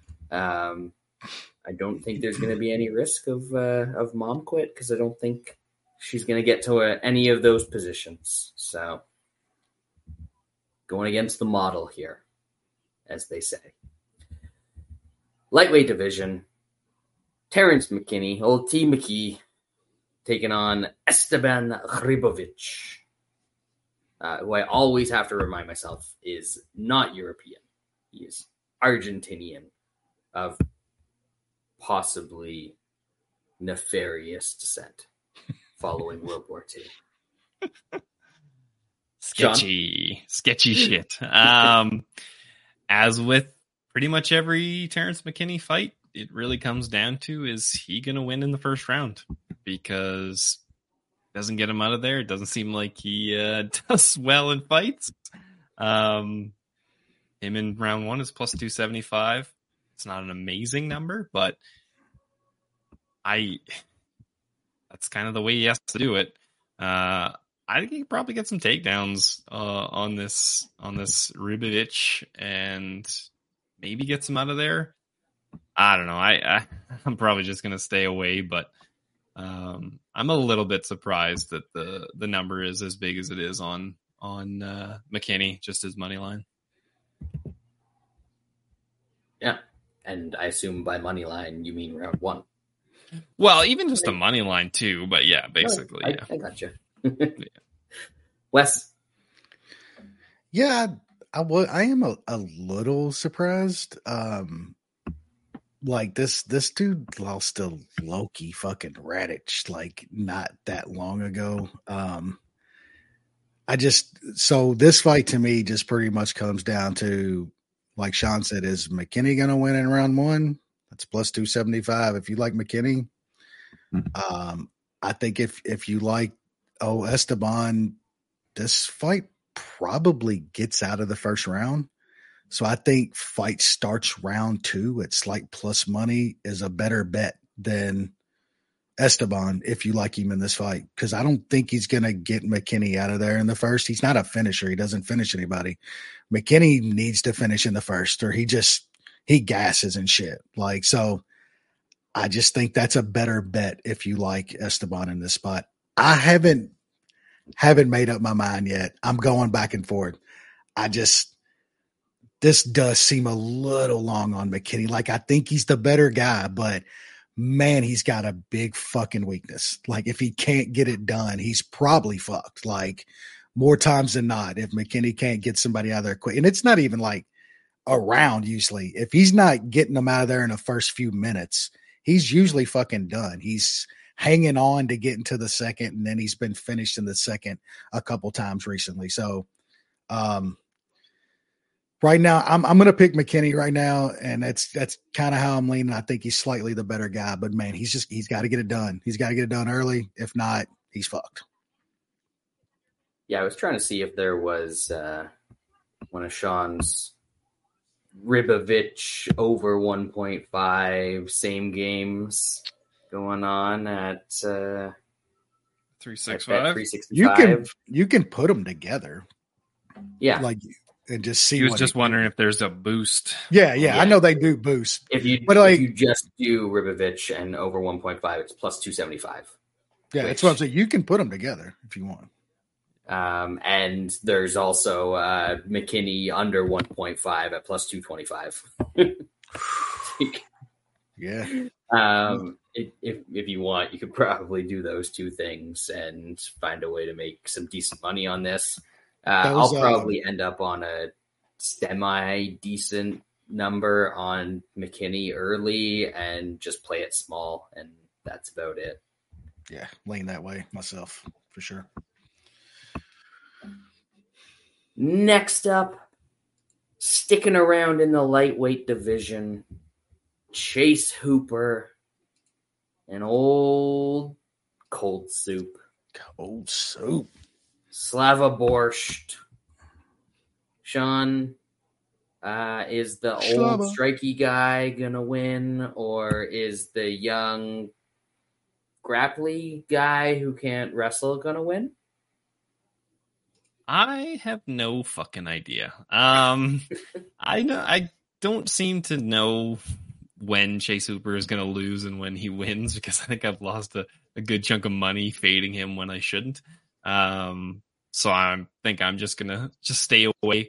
C: I don't think there's going to be any risk of mom quit, because I don't think she's going to get to any of those positions. So going against the model here, as they say. Lightweight division, Terrence McKinney, old T. McKee, taking on Esteban Hribovic, who I always have to remind myself is not European. He is Argentinian of possibly nefarious descent following World War II.
F: Sketchy shit. As with pretty much every Terrence McKinney fight, it really comes down to, is he going to win in the first round? Because it doesn't get him out of there. It doesn't seem like he does well in fights. Him in round 1 is plus 275. It's not an amazing number, but that's kind of the way he has to do it. I think he could probably get some takedowns on this Hribovic and maybe get some out of there. I don't know. I'm probably just going to stay away, but I'm a little bit surprised that the number is as big as it is on McKinney, just his money line.
C: Yeah, and I assume by money line you mean round 1.
F: Well, even just a money line too, but yeah, basically.
C: Yeah. I got you. Wes?
D: Yeah, I am a little surprised. Like this dude lost to Loki fucking Radic like not that long ago. So this fight to me just pretty much comes down to, like Sean said, is McKinney going to win in round 1? That's plus 275. If you like McKinney, I think if you like Esteban, this fight probably gets out of the first round. So I think fight starts round 2 at slight plus money is a better bet than Esteban if you like him in this fight, because I don't think he's going to get McKinney out of there in the first. He's not a finisher. He doesn't finish anybody. McKinney needs to finish in the first, or he gasses and shit. Like, so I just think that's a better bet if you like Esteban in this spot. I haven't made up my mind yet. I'm going back and forth. This does seem a little long on McKinney. Like, I think he's the better guy, but man, he's got a big fucking weakness. Like, if he can't get it done, he's probably fucked. Like, more times than not, if McKinney can't get somebody out of there quick, and it's not even like a round usually. If he's not getting them out of there in the first few minutes, he's usually fucking done. He's hanging on to get into the second, and then he's been finished in the second a couple times recently. So, right now, I'm going to pick McKinney right now, and that's kind of how I'm leaning. I think he's slightly the better guy, but man, he's got to get it done. He's got to get it done early. If not, he's fucked.
C: Yeah, I was trying to see if there was one of Sean's Hribovic over 1.5 same games going on at
F: 365.
D: You can put them together.
C: Yeah.
D: Like, and just see.
F: He was just wondering if there's a boost.
D: Yeah. I know they do boost.
C: If you just do Hribovic and over 1.5, it's plus 275.
D: Yeah, that's what I'm saying. You can put them together if you want.
C: And there's also McKinney under 1.5 at plus 225.
D: Yeah.
C: If you want, you could probably do those two things and find a way to make some decent money on this. I'll probably end up on a semi-decent number on McKinney early and just play it small, and that's about it.
D: Yeah, lean that way myself for sure.
C: Next up, sticking around in the lightweight division, Chase Hooper, an old cold soup.
D: Cold soup.
C: Slava Borscht. Sean, is the old strikey guy going to win, or is the young grapply guy who can't wrestle going to win?
F: I have no fucking idea. I don't seem to know when Chase Hooper is going to lose and when he wins, because I think I've lost a good chunk of money fading him when I shouldn't. So I think I'm just going to stay away.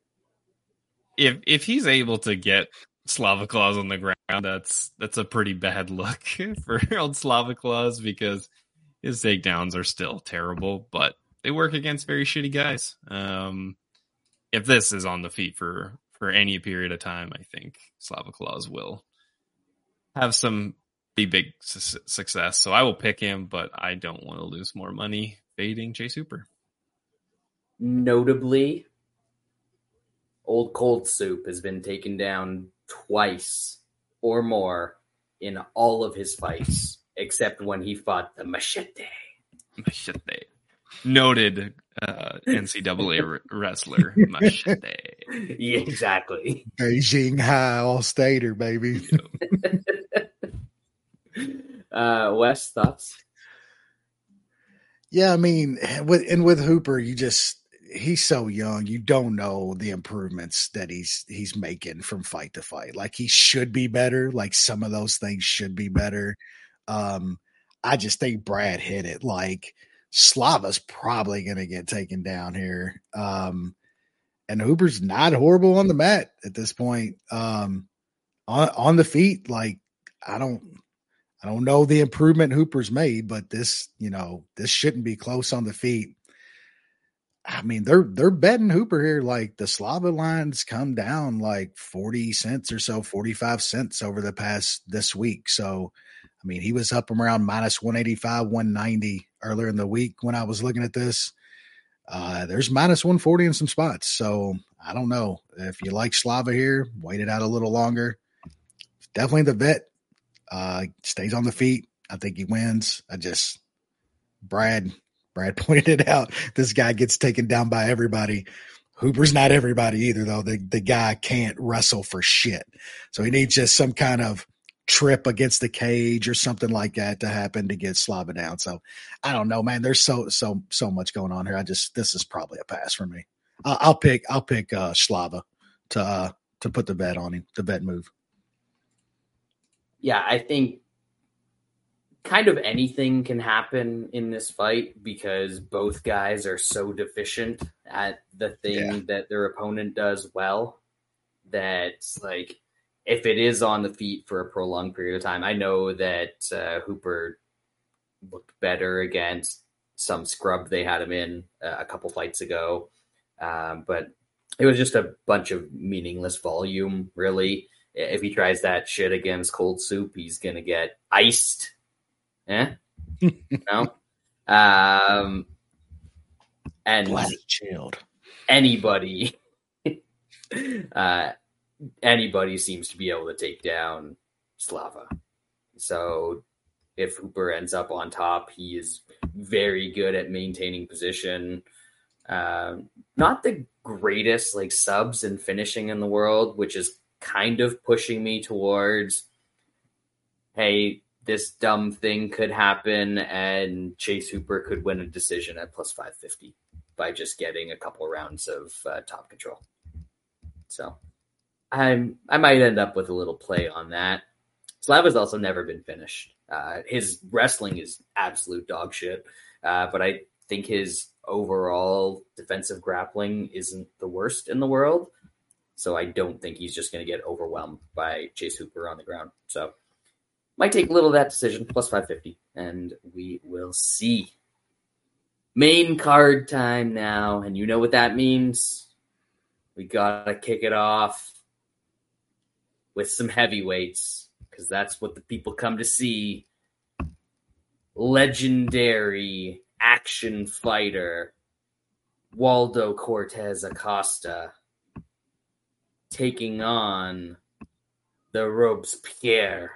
F: If he's able to get Slava Claus on the ground, that's a pretty bad look for old Slava Claus, because his takedowns are still terrible, but they work against very shitty guys. If this is on the feet for any period of time, I think Slava Claus will have some big success. So I will pick him, but I don't want to lose more money fading Chase Hooper.
C: Notably, Old Cold Soup has been taken down twice or more in all of his fights, except when he fought the Machete.
F: Machete. Noted NCAA wrestler, Machete.
C: Yeah, exactly.
D: Beijing High All-Stater, baby.
C: Wes, thoughts?
D: Yeah, I mean, with Hooper, he's so young. You don't know the improvements that he's making from fight to fight. Like, he should be better. Like, some of those things should be better. I just think Brad hit it. Like, Slava's probably going to get taken down here. And Hooper's not horrible on the mat at this point. On the feet, like, I don't know the improvement Hooper's made, but this shouldn't be close on the feet. I mean, they're betting Hooper here. Like, the Slava lines come down like 40 cents or so, 45 cents over this week. So, I mean, he was up around minus 185, 190 earlier in the week when I was looking at this. There's minus 140 in some spots. So I don't know. If you like Slava here, wait it out a little longer. Definitely the vet. Stays on the feet. I think he wins. Brad pointed it out. This guy gets taken down by everybody. Hooper's not everybody either, though. The guy can't wrestle for shit. So he needs just some kind of trip against the cage or something like that to happen to get Slava down. So I don't know, man. There's so much going on here. This is probably a pass for me. I'll pick Slava to put the bet on him, the bet move.
C: Yeah, I think kind of anything can happen in this fight because both guys are so deficient at the thing that their opponent does well that, like, if it is on the feet for a prolonged period of time, I know that Hooper looked better against some scrub they had him in a couple fights ago. But it was just a bunch of meaningless volume, really. If he tries that shit against Cold Soup, he's going to get iced. No? And
D: bloody chilled.
C: Anybody seems to be able to take down Slava. So if Hooper ends up on top, he is very good at maintaining position. Not the greatest like subs and finishing in the world, which is kind of pushing me towards, hey, this dumb thing could happen and Chase Hooper could win a decision at plus 550 by just getting a couple rounds of top control. So I might end up with a little play on that. Slava's also never been finished. His wrestling is absolute dog shit, but I think his overall defensive grappling isn't the worst in the world. So I don't think he's just going to get overwhelmed by Chase Hooper on the ground. So might take a little of that decision, plus 550, and we will see. Main card time now, and you know what that means. We got to kick it off with some heavyweights, because that's what the people come to see. Legendary action fighter Waldo Cortez Acosta taking on the Robespierre,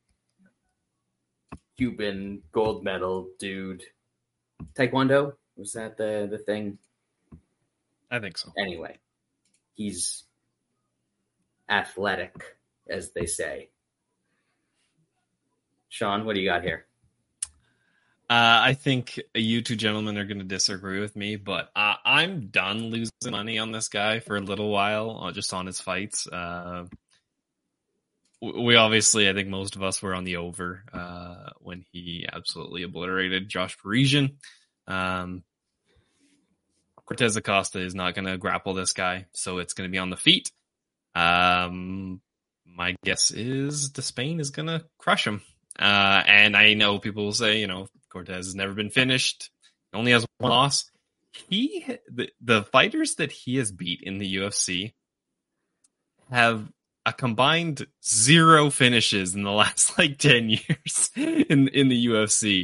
C: Cuban gold medal dude. Taekwondo? Was that the thing?
F: I think so.
C: Anyway, he's athletic, as they say. Sean, what do you got here?
F: I think you two gentlemen are going to disagree with me, but I'm done losing money on this guy for a little while, just on his fights. We obviously, I think most of us were on the over when he absolutely obliterated Josh Parisian. Cortez Acosta is not going to grapple this guy, so it's going to be on the feet. My guess is Despain is going to crush him. And I know people will say, Cortez has never been finished. He only has one loss. The fighters that he has beat in the UFC have a combined 0 finishes in the last 10 years in the UFC.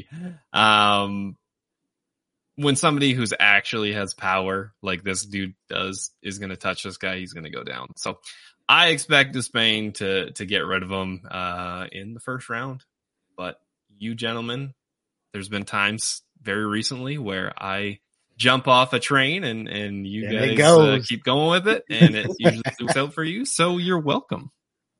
F: When somebody who's actually has power like this dude does is going to touch this guy, he's going to go down. So I expect Despain to get rid of him in the first round. But you gentlemen, there's been times very recently where I jump off a train and you guys keep going with it, and it usually works out for you. So you're welcome.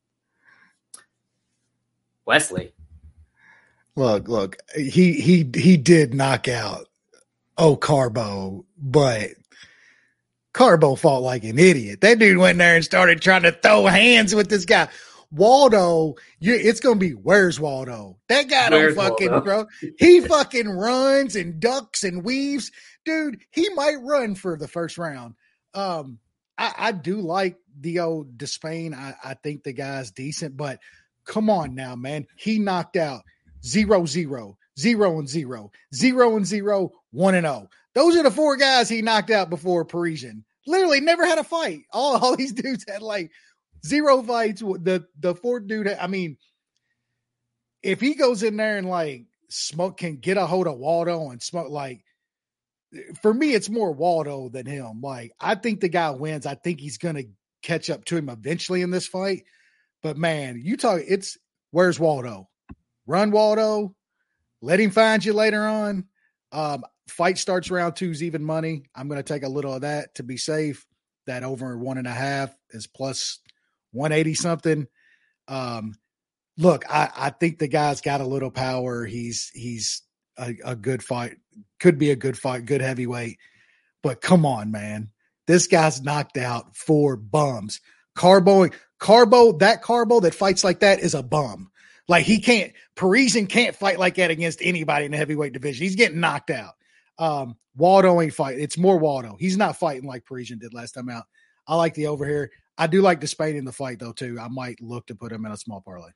C: Wesley.
D: Look, he did knock out Carbo, but Carbo fought like an idiot. That dude went there and started trying to throw hands with this guy. Waldo, it's going to be, where's Waldo? That guy don't fucking, Waldo? Bro. He fucking runs and ducks and weaves. Dude, he might run for the first round. I do like the old Despain. I think the guy's decent, but come on now, man. He knocked out 0-0, 0-0, 0-0, 0-0, 1-0. Those are the 4 guys he knocked out before Parisian. Literally never had a fight. All these dudes had 0 fights. The 4th dude, if he goes in there and smoke, can get a hold of Waldo and smoke, for me, it's more Waldo than him. I think the guy wins. I think he's going to catch up to him eventually in this fight. But man, where's Waldo? Run, Waldo. Let him find you later on. Fight starts round 2's even money. I'm going to take a little of that to be safe. That over 1.5 is plus 180 something. Look, I think the guy's got a little power. He's a good fight. Could be a good fight, good heavyweight. But come on, man. This guy's knocked out 4 bums. Carbo that fights like that is a bum. Parisian can't fight like that against anybody in the heavyweight division. He's getting knocked out. Waldo ain't fighting. It's more Waldo. He's not fighting like Parisian did last time out. I like the over here. I do like Despain in the fight though too. I might look to put him in a small parlay.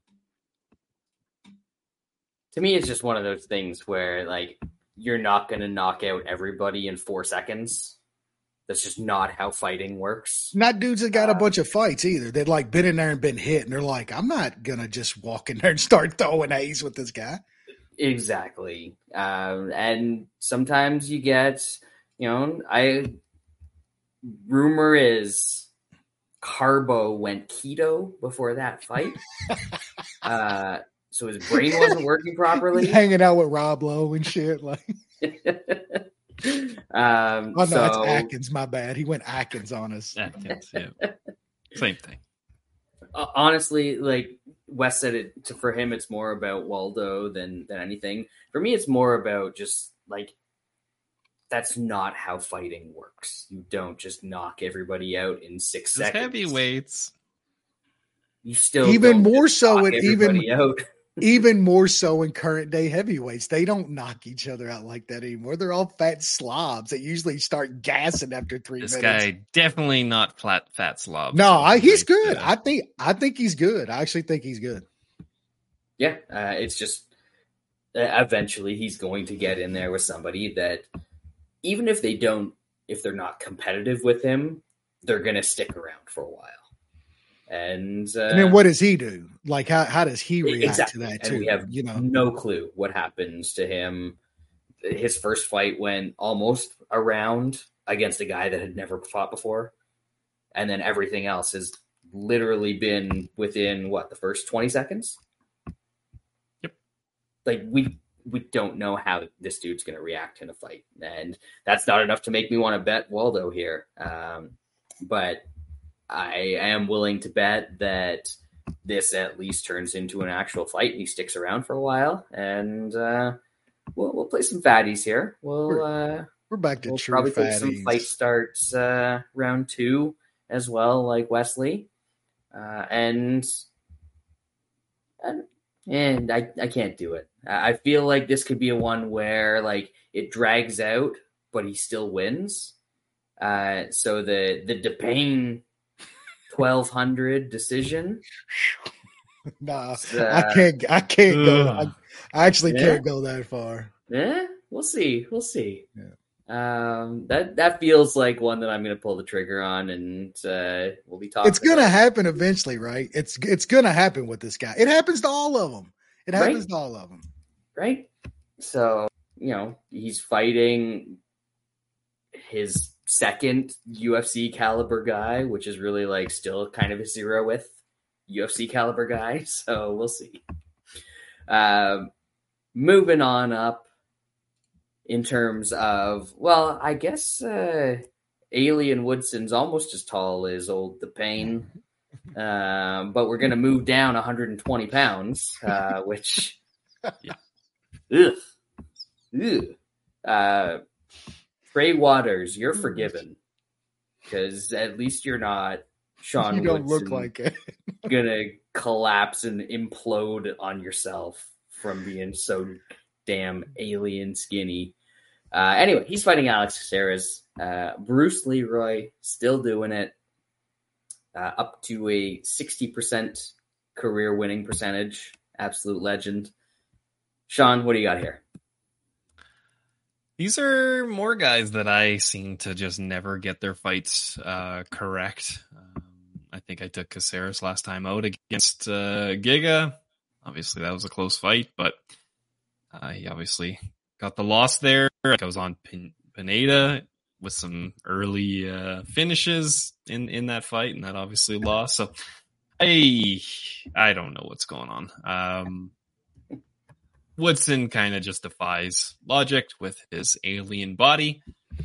C: To me, it's just one of those things where you're not going to knock out everybody in 4 seconds. That's just not how fighting works.
D: Not dudes that got a bunch of fights either. They'd been in there and been hit, and they're like, I'm not going to just walk in there and start throwing A's with this guy.
C: Exactly. And sometimes you get, rumor is Carbo went keto before that fight. So his brain wasn't working properly.
D: Hanging out with Rob Lowe and shit. It's Atkins. My bad. He went Atkins on us.
F: Atkins, yeah. Same thing.
C: Honestly, Wes said it. For him, it's more about Waldo than anything. For me, it's more about just that's not how fighting works. You don't just knock everybody out in 6 seconds.
F: Heavyweights.
C: You still
D: even more so.
C: Out.
D: even more so in current day heavyweights. They don't knock each other out like that anymore. They're all fat slobs that usually start gassing after 3
F: This
D: minutes.
F: guy definitely not fat slob.
D: No,
F: so
D: he's good.
F: uh,
D: I think he's good. I actually think he's good.
C: Yeah, it's just eventually he's going to get in there with somebody that even if they're not competitive with him, they're going to stick around for a while. And
D: then what does he do? Like, how does he react
C: exactly.
D: to that
C: And
D: too?
C: we have no clue what happens to him. His first fight went almost a round against a guy that had never fought before. And then everything else has literally been within the first 20 seconds?
F: Yep.
C: Like we don't know how this dude's going to react in a fight. And that's not enough to make me want to bet Waldo here. But I am willing to bet that this at least turns into an actual fight and he sticks around for a while. And we'll play some fatties here.
D: We're back to
C: we'll
D: true
C: probably
D: fatties.
C: take some fight starts round 2 as well, like Wesley. And I can't do it. I feel like this could be a one where like it drags out, but he still wins. So the DePayne 1200 decision.
D: Nah, I can't go. I actually can't go that far.
C: Yeah, we'll see.
D: Yeah.
C: That feels like one that I'm going to pull the trigger on, and we'll be talking.
D: It's going to happen eventually, right? It's going to happen with this guy. It happens to all of them. It happens to all of them,
C: right? So he's fighting his second UFC caliber guy, which is really like still kind of a zero with UFC caliber guy. So we'll see. Moving on up in terms of, I guess Alien Woodson's almost as tall as old DePayne. But we're going to move down 120 pounds, which, Trey Waters, you're forgiven because at least you're not Sean.
D: You don't
C: Woodson
D: look like it.
C: Gonna collapse and implode on yourself from being so damn alien skinny. Anyway, he's fighting Alex Caceres. Bruce Leroy still doing it. Up to a 60% career winning percentage. Absolute legend. Sean, what do you got here?
F: These are more guys that I seem to just never get their fights correct. I think I took Caceres last time out against Giga. Obviously, that was a close fight, but he obviously got the loss there. I was on Pineda with some early finishes in that fight, and that obviously lost. So I don't know what's going on. Woodson kind of just defies logic with his alien body.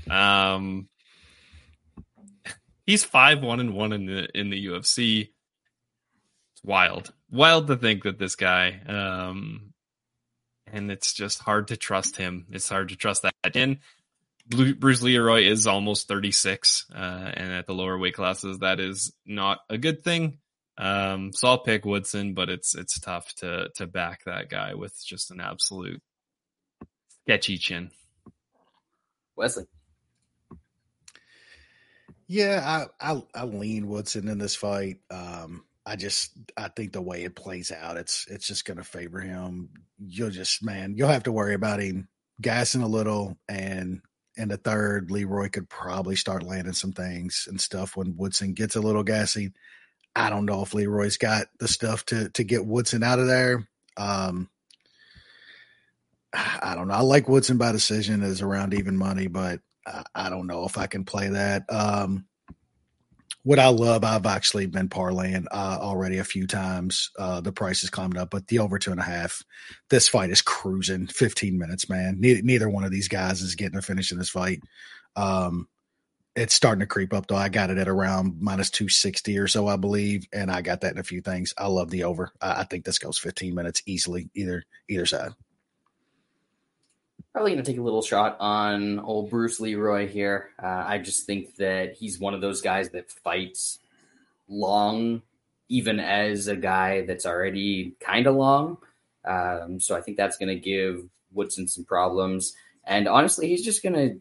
F: He's 5-1-1 in the UFC. It's wild to think that this guy, and it's just hard to trust him. It's hard to trust that. And Bruce Leroy is almost 36, and at the lower weight classes, that is not a good thing. So I'll pick Woodson, but it's tough to back that guy with just an absolute sketchy chin.
C: Wesley.
D: Yeah, I lean Woodson in this fight. I think the way it plays out, it's just going to favor him. You'll have to worry about him gassing a little, and in the third, Leroy could probably start landing some things and stuff when Woodson gets a little gassy. I don't know if Leroy's got the stuff to get Woodson out of there. I don't know. I like Woodson by decision as around even money, but I don't know if I can play that. What I love, I've actually been parlaying already a few times. The price has climbed up, but the over 2.5, this fight is cruising 15 minutes, man. Neither one of these guys is getting a finish in this fight. It's starting to creep up, though. I got it at around minus 260 or so, I believe, and I got that in a few things. I love the over. I think this goes 15 minutes easily, either side.
C: Probably going to take a little shot on old Bruce Leroy here. I just think that he's one of those guys that fights long, even as a guy that's already kind of long. So I think that's going to give Woodson some problems. And honestly, he's just going to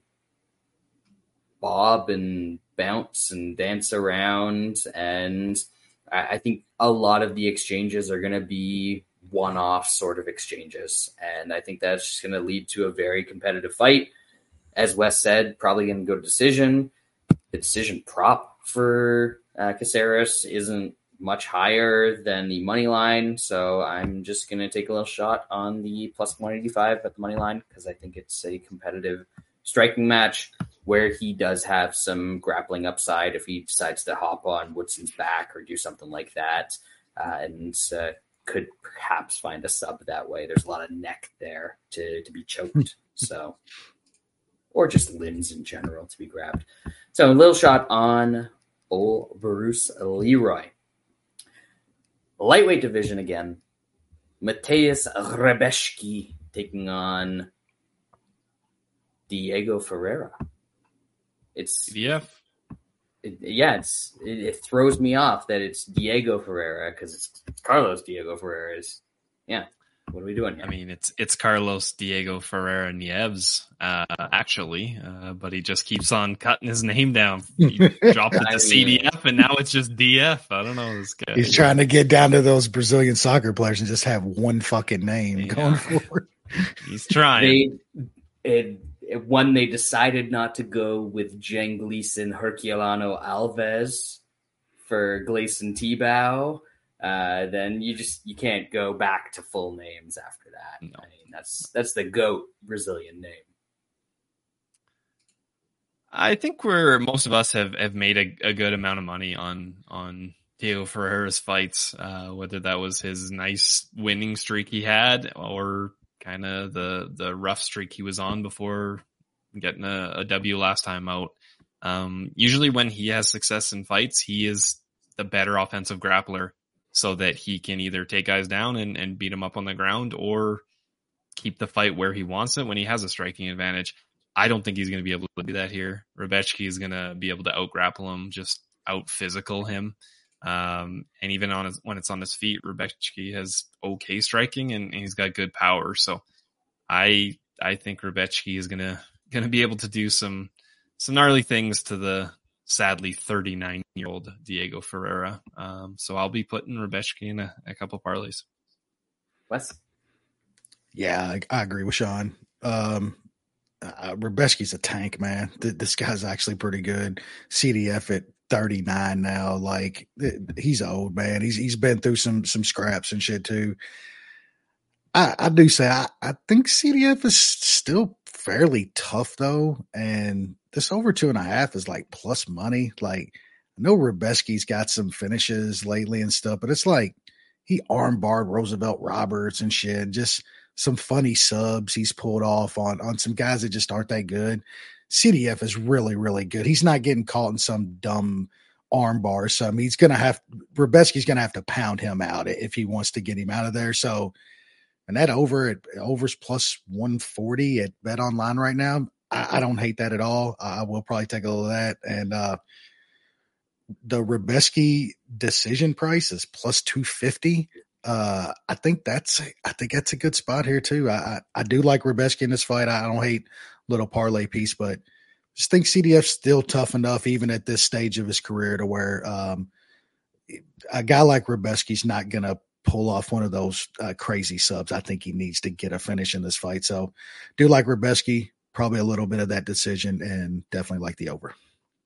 C: bob and bounce and dance around. And I think a lot of the exchanges are going to be one-off sort of exchanges. And I think that's just going to lead to a very competitive fight. As Wes said, probably going to go to decision. The decision prop for Caceres isn't much higher than the money line. So I'm just going to take a little shot on the plus 185 at the money line because I think it's a competitive striking match where he does have some grappling upside if he decides to hop on Woodson's back or do something like that, and could perhaps find a sub that way. There's a lot of neck there to be choked, so, or just limbs in general to be grabbed. So a little shot on old Bruce Leroy. Lightweight division again. Mateusz Rebecki taking on Diego Ferreira. It's
F: CDF.
C: It throws me off that it's Diego Ferreira because it's Carlos Diego Ferreira. What are we doing here?
F: I mean, it's Carlos Diego Ferreira Nieves, actually, but he just keeps on cutting his name down. He dropped it to CDF, and now it's just DF. I don't know this guy.
D: He's trying to get down to those Brazilian soccer players and just have one fucking name going forward.
F: He's trying.
C: When they decided not to go with Jen Gleason Herculano Alves for Gleason Tebow, then you can't go back to full names after that.
F: No.
C: I mean, that's the GOAT Brazilian name.
F: I think most of us have made a good amount of money on Diego Ferreira's fights, whether that was his nice winning streak he had or kind of the rough streak he was on before getting a W last time out. Usually when he has success in fights, he is the better offensive grappler so that he can either take guys down and beat them up on the ground or keep the fight where he wants it when he has a striking advantage. I don't think he's going to be able to do that here. Rebecki is going to be able to out grapple him, just out physical him. And even when it's on his feet, Rebecki has okay striking and he's got good power. So I think Rebecki is gonna be able to do some gnarly things to the sadly 39-year-old Diego Ferreira. So I'll be putting Rebecki in a couple parlays.
C: Wes?
D: Yeah, I agree with Sean. Rebecki's a tank, man. This guy's actually pretty good. CDF at 39 now. Like, he's old, man. He's been through some scraps and shit too. I do say I think CDF is still fairly tough though, and this over 2.5 is like plus money. Like, I know Rebecki's got some finishes lately and stuff, but it's like he armbarred Roosevelt Roberts and shit. Just some funny subs he's pulled off on some guys that just aren't that good. CDF is really, really good. He's not getting caught in some dumb armbar or something. Rebecki's going to have to pound him out if he wants to get him out of there. So, and that overs plus 140 at Bet Online right now. I don't hate that at all. I will probably take a little of that. And the Rebecki decision price is plus 250. I think that's a good spot here too. I do like Rebecki in this fight. I don't hate little parlay piece, but just think CDF's still tough enough even at this stage of his career to where a guy like Rebecki's not going to pull off one of those crazy subs. I think he needs to get a finish in this fight. So do like Rebecki, probably a little bit of that decision, and definitely like the over.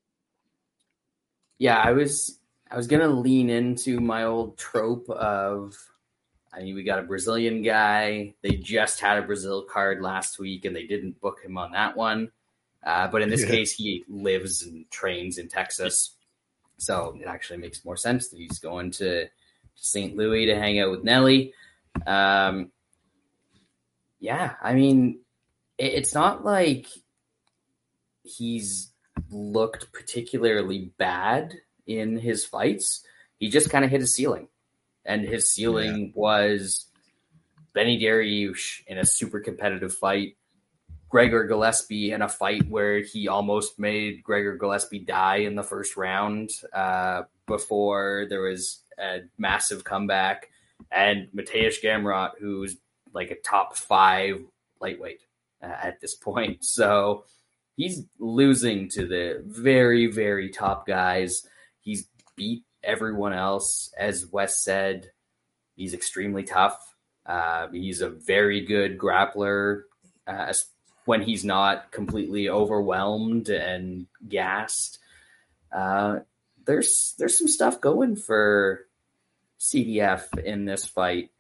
C: Yeah, I was going to lean into my old trope of, we got a Brazilian guy. They just had a Brazil card last week, and they didn't book him on that one. But in this case, he lives and trains in Texas. So it actually makes more sense that he's going to St. Louis to hang out with Nelly. It's not like he's looked particularly bad in his fights. He just kind of hit a ceiling. And his ceiling was Benny Dariush in a super competitive fight, Gregor Gillespie in a fight where he almost made Gregor Gillespie die in the first round before there was a massive comeback, and Mateusz Gamrot, who's like a top 5 lightweight at this point. So he's losing to the very, very top guys. He's beat everyone else. As Wes said, he's extremely tough. He's a very good grappler when he's not completely overwhelmed and gassed. There's some stuff going for CDF in this fight.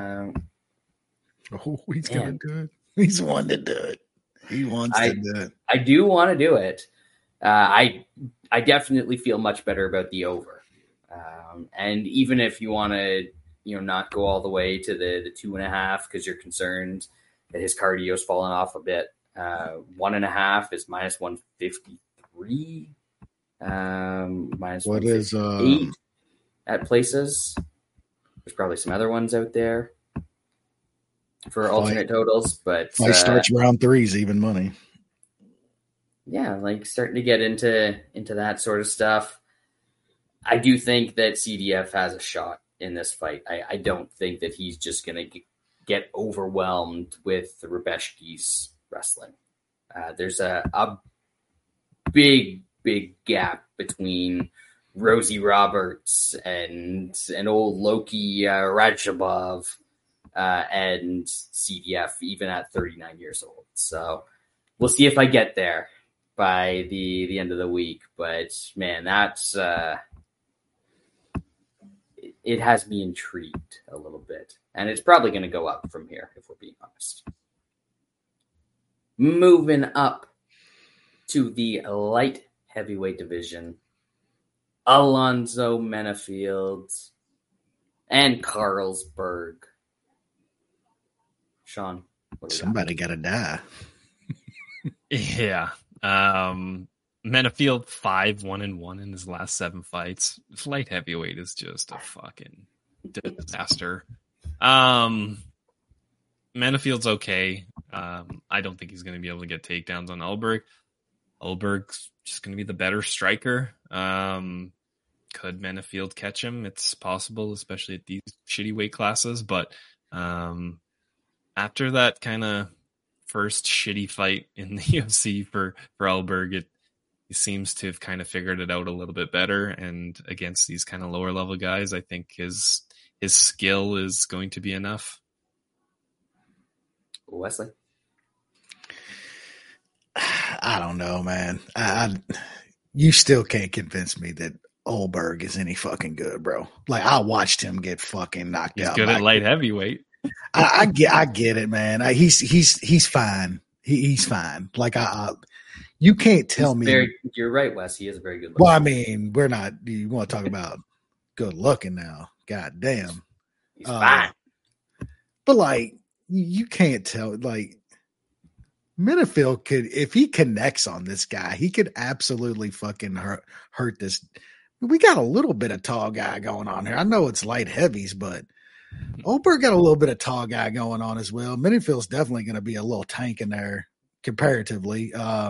D: He's gonna do it. He's wanting to do it. He wants to do it.
C: I do want to do it. I definitely feel much better about the over. And even if you want to, not go all the way to the 2.5 because you're concerned that his cardio's fallen off a bit, 1.5 is minus 153. Minus
D: what is
C: 8 at places. There's probably some other ones out there for alternate totals, but
D: fight starts round 3's even money.
C: Yeah, like starting to get into that sort of stuff. I do think that CDF has a shot in this fight. I don't think that he's just going to get overwhelmed with the Rebeshki's wrestling. There's a big gap between Rosie Roberts and old Loki Rajabov and CDF, even at 39 years old. So we'll see if I get there by the end of the week. But man, that's it has me intrigued a little bit, and it's probably going to go up from here if we're being honest. Moving up to the light heavyweight division, Alonzo Menafield and Carlsberg. Sean,
D: somebody got to die.
F: Yeah. Menafield 5-1-1 in his last 7 fights. Light heavyweight is just a fucking disaster. Menafield's okay. I don't think he's going to be able to get takedowns on Ulberg. Ulberg's just going to be the better striker. Could Menafield catch him? It's possible, especially at these shitty weight classes. But after that kind of first shitty fight in the UFC for Ulberg, he seems to have kind of figured it out a little bit better. And against these kind of lower level guys, I think his skill is going to be enough.
C: Wesley?
D: I don't know, man. You still can't convince me that Ulberg is any fucking good, bro. Like, I watched him get fucking knocked out.
F: He's good at light heavyweight.
D: I get it, man. He's fine. He's fine. Like, you can't tell me.
C: You're right, Wes. He is very good.
D: Well, I mean, we're not. You want to talk about good looking now? God damn.
C: He's fine.
D: But like, you can't tell. Like, Menafield could, if he connects on this guy, he could absolutely fucking hurt this. We got a little bit of tall guy going on here. I know it's light heavies, but Ulberg got a little bit of tall guy going on as well. Menafield's definitely going to be a little tank in there comparatively.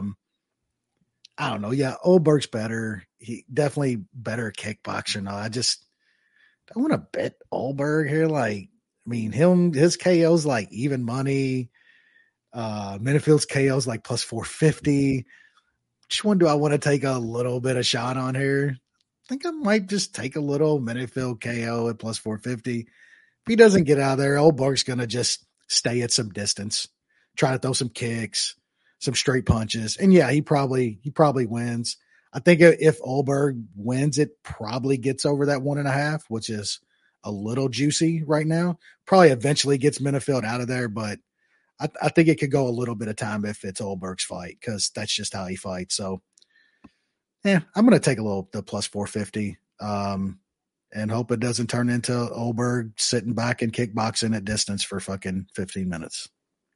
D: I don't know. Yeah, Ulberg's better. He definitely better kickboxer. I just don't want to bet Ulberg here. Like, I mean, his KO's like even money. Menafield's KO's like plus 450. Which one do I want to take a little bit of shot on here? I think I might just take a little Menafield KO at plus 450. If he doesn't get out of there, Ulberg's going to just stay at some distance, try to throw some kicks, some straight punches. And yeah, he probably wins. I think if Ulberg wins, it probably gets over that 1.5, which is a little juicy right now. Probably eventually gets Menafield out of there, but I think it could go a little bit of time if it's Ulberg's fight, because that's just how he fights. So, yeah, I'm going to take the plus 450 and hope it doesn't turn into Ulberg sitting back and kickboxing at distance for fucking 15 minutes.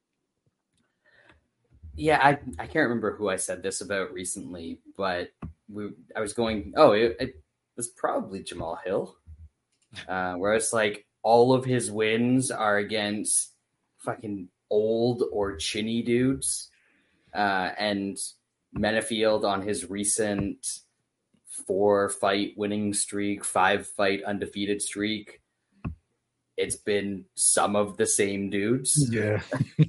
C: Yeah, I can't remember who I said this about recently, but I was going, it was probably Jamal Hill, where it's like all of his wins are against fucking old or chinny dudes, and Menafield on his recent 4-fight winning streak, 5-fight undefeated streak, it's been some of the same dudes.
D: Yeah.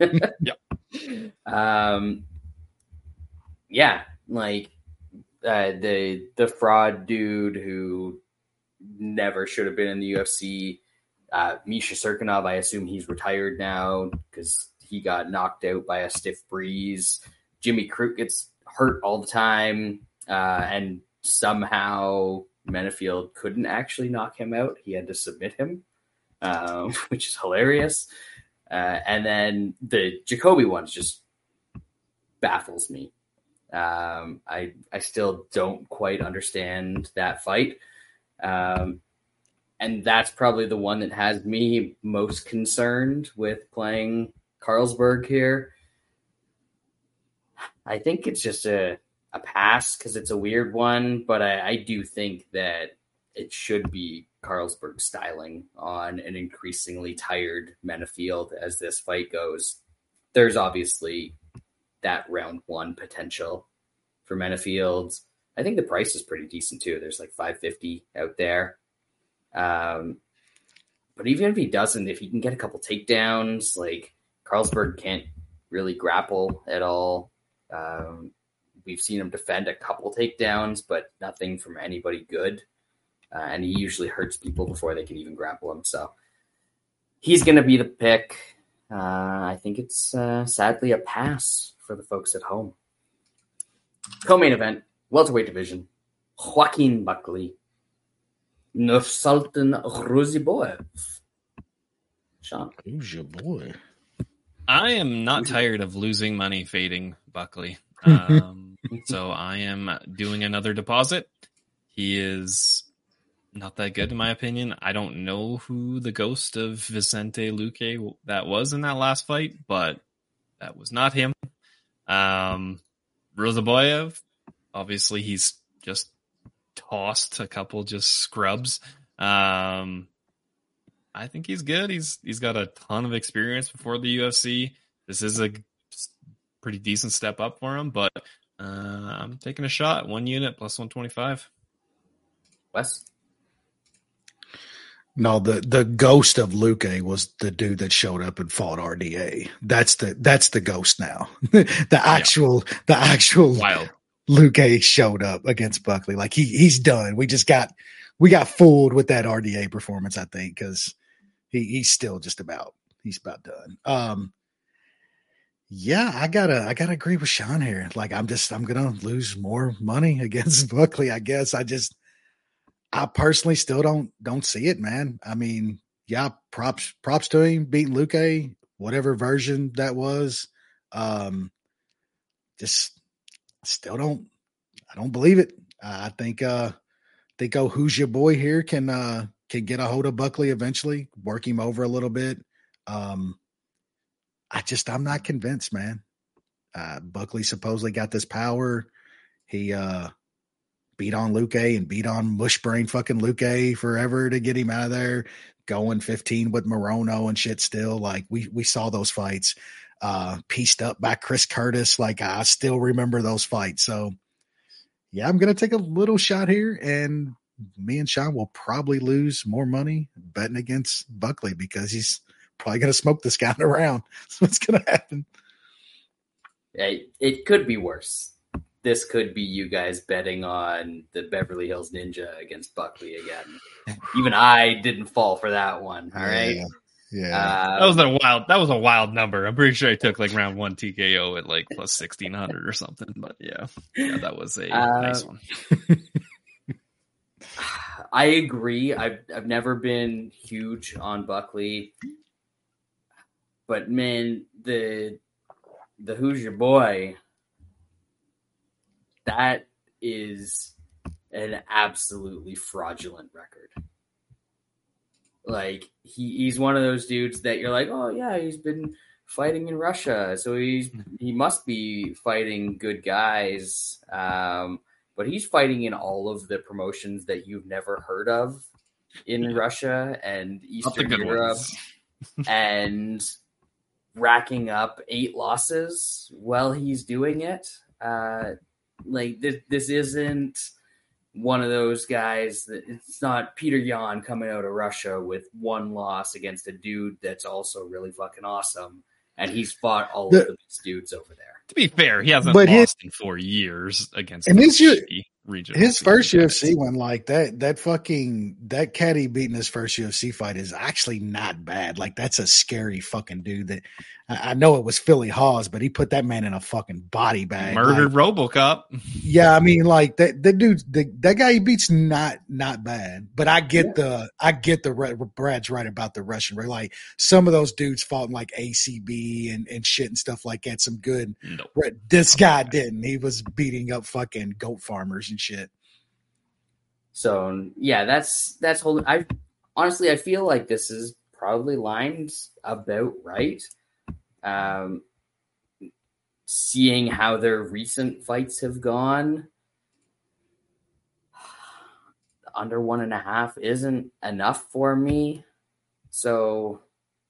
C: Yeah, like the fraud dude who never should have been in the UFC. Misha Serkinov, I assume he's retired now because he got knocked out by a stiff breeze. Jimmy Crute gets hurt all the time, and somehow Menifield couldn't actually knock him out. He had to submit him, which is hilarious. And then the Jacoby one just baffles me. I still don't quite understand that fight. And that's probably the one that has me most concerned with playing Carlsberg here. I think it's just a pass because it's a weird one, but I do think that it should be Carlsberg styling on an increasingly tired Menifield as this fight goes. There's obviously that round one potential for Menifield. I think the price is pretty decent too. There's like $550 out there. But even if he doesn't, if he can get a couple takedowns, like Carlsberg can't really grapple at all. We've seen him defend a couple takedowns, but nothing from anybody good. And he usually hurts people before they can even grapple him. So he's going to be the pick. I think it's sadly a pass for the folks at home. Co-main event, welterweight division. Joaquin Buckley, Nursultan Roziboev. Sean.
D: Who's your boy?
F: I am not tired of losing money fading Buckley. So I am doing another deposit. He is not that good in my opinion. I don't know who the ghost of Vicente Luque that was in that last fight, but that was not him. Roziboev, obviously he's just tossed a couple just scrubs. I think he's good. He's got a ton of experience before the UFC. This is a pretty decent step up for him, but I'm taking a shot. 1 unit plus 125.
C: Wes?
D: No, the ghost of Luque was the dude that showed up and fought RDA. That's the ghost now. the actual
F: Wild.
D: Luque showed up against Buckley. Like he's done. We got fooled with that RDA performance, I think, because he's still he's about done. Yeah, I gotta agree with Sean here. Like I'm gonna lose more money against Buckley, I guess. I personally still don't see it, man. I mean, yeah, props to him beating Luque, whatever version that was. Just still I don't believe it. I think who's your boy here can get a hold of Buckley eventually, work him over a little bit. I'm not convinced, man. Buckley supposedly got this power. He beat on Luque and beat on mushbrain fucking Luque forever to get him out of there, going 15 with Morono and shit still. Like we saw those fights, pieced up by Chris Curtis. Like I still remember those fights. So yeah, I'm going to take a little shot here, and me and Sean will probably lose more money betting against Buckley because he's probably going to smoke this guy around. So what's going to happen?
C: It could be worse. This could be you guys betting on the Beverly Hills Ninja against Buckley again. Even I didn't fall for that one. All right.
D: Yeah.
F: That was a wild number. I'm pretty sure I took like round 1 TKO at like plus 1600 or something. But yeah, that was a nice one.
C: I agree. I've never been huge on Buckley, but man, the who's your boy? That is an absolutely fraudulent record. Like he's one of those dudes that you're like, oh yeah, he's been fighting in Russia, so he must be fighting good guys. But he's fighting in all of the promotions that you've never heard of in Russia and Eastern Europe, and racking up 8 losses while he's doing it. Like this isn't one of those guys that it's not Peter Yan coming out of Russia with one loss against a dude that's also really fucking awesome. And he's fought all of the best dudes over there.
F: To be fair, he hasn't lost in 4 years against regional.
D: His first UFC win like that caddy beating his first UFC fight is actually not bad. Like, that's a scary fucking dude. That I know it was Philly Hawes, but he put that man in a fucking body bag.
F: Murdered RoboCop.
D: Yeah, I mean, like that dude, that guy he beats not bad. But I get Brad's right about the Russian. Right? Like, some of those dudes fought in like ACB and shit and stuff like that. Some good.
F: Nope.
D: This guy didn't. He was beating up fucking goat farmers and shit.
C: So yeah, that's whole. I honestly feel like this is probably lined about right. Seeing how their recent fights have gone, under 1.5 isn't enough for me. So,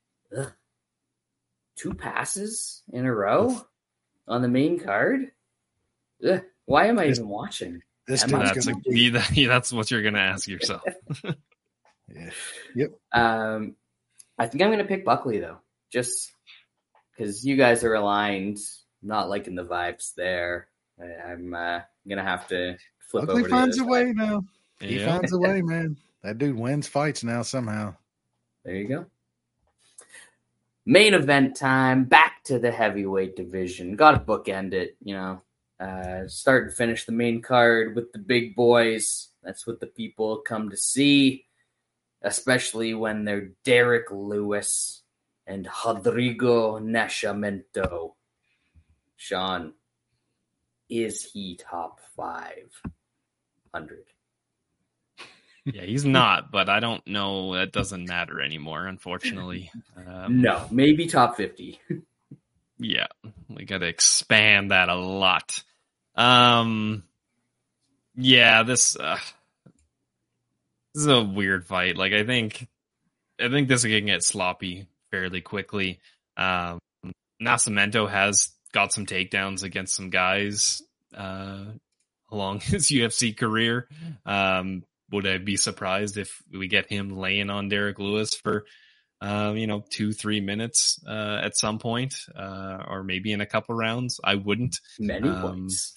C: 2 passes in a row on the main card. Why am I even watching?
D: That's
F: what you're gonna ask yourself.
D: Yeah. Yep.
C: I think I'm gonna pick Buckley though, just because you guys are aligned. Not liking the vibes there. I'm gonna have to flip
D: Buckley
C: over.
D: Finds a way now. He
F: Yeah.
D: finds a way, man. That dude wins fights now somehow.
C: There you go. Main event time. Back to the heavyweight division. Got to bookend it. Start and finish the main card with the big boys. That's what the people come to see, especially when they're Derek Lewis and Rodrigo Nascimento. Sean, is he top 500?
F: Yeah, he's not, but I don't know. That doesn't matter anymore, unfortunately.
C: No, maybe top 50.
F: Yeah, we got to expand that a lot. Yeah, this is a weird fight. Like, I think this can get sloppy fairly quickly. Nascimento has got some takedowns against some guys along his UFC career. Would I be surprised if we get him laying on Derek Lewis for 2-3 minutes at some point, or maybe in a couple rounds? I wouldn't.
C: Many points.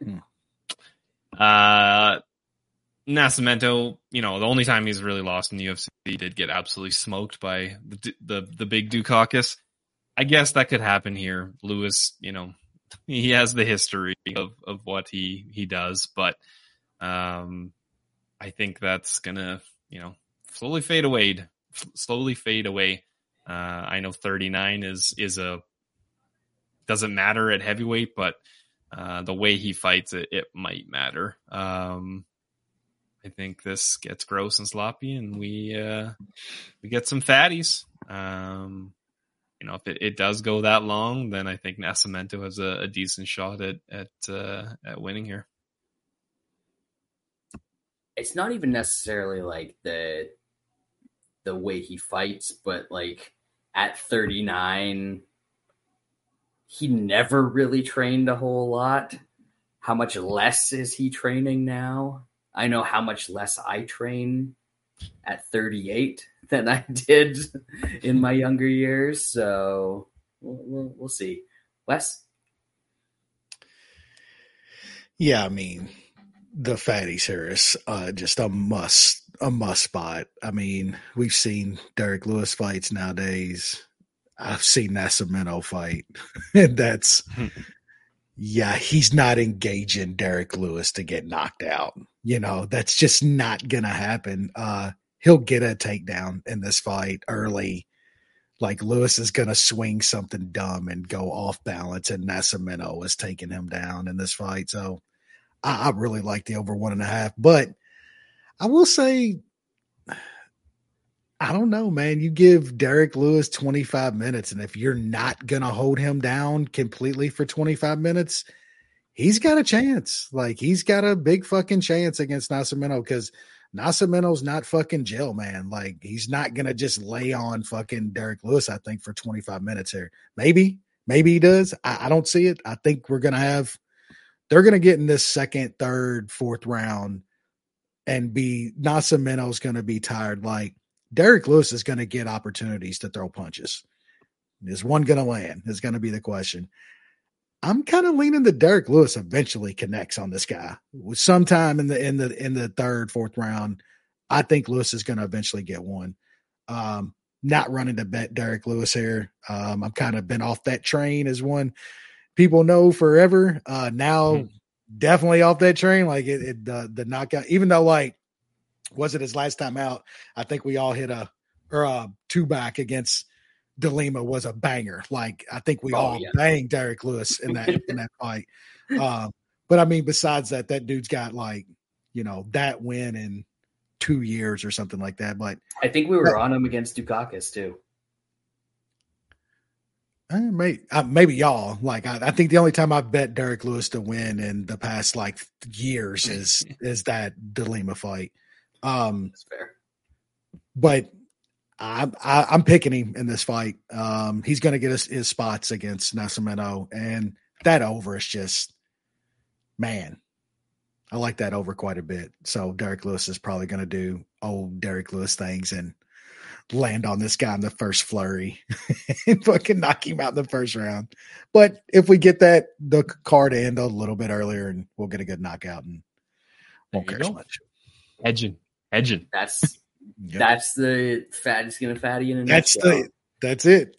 F: Nascimento, the only time he's really lost in the UFC, he did get absolutely smoked by the big Dukakis. I guess that could happen here. Lewis, he has the history of what he does, but I think that's gonna, slowly fade away. I know 39 is doesn't matter at heavyweight, but the way he fights it might matter. I think this gets gross and sloppy, and we get some fatties. If it does go that long, then I think Nascimento has a decent shot at winning here.
C: It's not even necessarily like the way he fights, but like at 39, he never really trained a whole lot. How much less is he training now? I know how much less I train at 38 than I did in my younger years. So we'll see. Wes?
D: Yeah, I mean, the fatties here is just a must spot. I mean, we've seen Derek Lewis fights nowadays. I've seen Nascimento fight. And that's, yeah, he's not engaging Derek Lewis to get knocked out. That's just not going to happen. He'll get a takedown in this fight early. Like, Lewis is going to swing something dumb and go off balance, and Nascimento is taking him down in this fight. So I really like the over 1.5, but I will say, I don't know, man. You give Derek Lewis 25 minutes, and if you're not going to hold him down completely for 25 minutes, he's got a chance. Like, he's got a big fucking chance against Nascimento, because Nascimento's not fucking Jill, man. Like, he's not going to just lay on fucking Derek Lewis, I think, for 25 minutes here. Maybe he does. I don't see it. I think they're going to get in this second, third, fourth round and Nascimento's going to be tired. Like Derek Lewis is going to get opportunities to throw punches. Is one going to land? Is going to be the question. I'm kind of leaning that Derek Lewis eventually connects on this guy sometime in the third, fourth round. I think Lewis is going to eventually get one. Not running to bet Derek Lewis here. I've kind of been off that train as one people know forever. Now definitely off that train. Like the knockout, even though like, was it his last time out? I think we all hit a two back against DeLima was a banger. Like I think we all banged Derek Lewis in that fight. But I mean, besides that dude's got like, that win in 2 years or something like that. But
C: I think we were on him against Dukakis too.
D: Maybe y'all. Like I think the only time I bet Derek Lewis to win in the past like years is that DeLima fight.
C: That's fair.
D: But I'm picking him in this fight. He's going to get his spots against Nascimento, and that over is just, man, I like that over quite a bit. So Derek Lewis is probably going to do old Derek Lewis things and land on this guy in the first flurry and fucking knock him out in the first round. But if we get the card to end a little bit earlier, and we'll get a good knockout and won't care as much.
F: Hedging.
C: That's the fatty's gonna fatty in a nutshell.
D: That's it.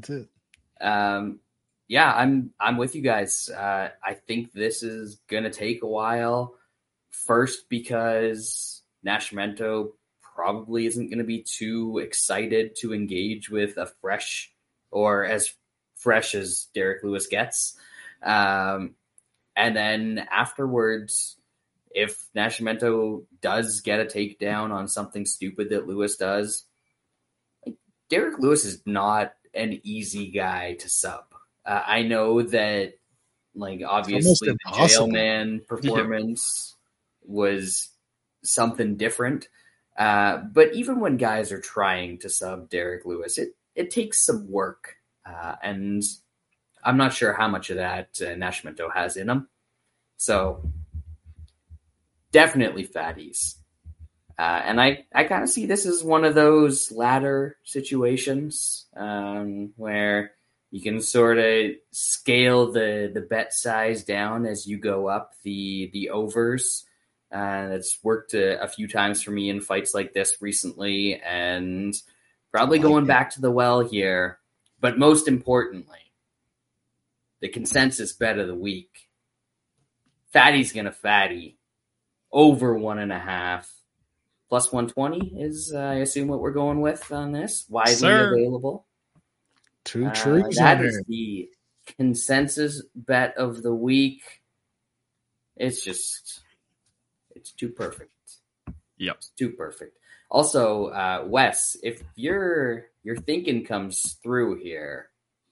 C: Yeah, I'm with you guys. I think this is gonna take a while. First, because Nascimento probably isn't going to be too excited to engage with a fresh or as fresh as Derek Lewis gets. And then afterwards, if Nascimento does get a takedown on something stupid that Lewis does, Derek Lewis is not an easy guy to sub. I know that, like, obviously the Jailman performance was something different. But even when guys are trying to sub Derek Lewis, it takes some work. And I'm not sure how much of that Nascimento has in him. So definitely fatties. And I kind of see this as one of those ladder situations where you can sort of scale the bet size down as you go up the overs. It's worked a few times for me in fights like this recently, and probably going back to the well here. But most importantly, the consensus bet of the week. Fatty's going to fatty over 1.5. Plus 120 is, I assume, what we're going with on this. Widely available.
D: Two trees.
C: That is the consensus bet of the week. It's too perfect.
F: Yep.
C: It's too perfect. Also, Wes, if your thinking comes through here,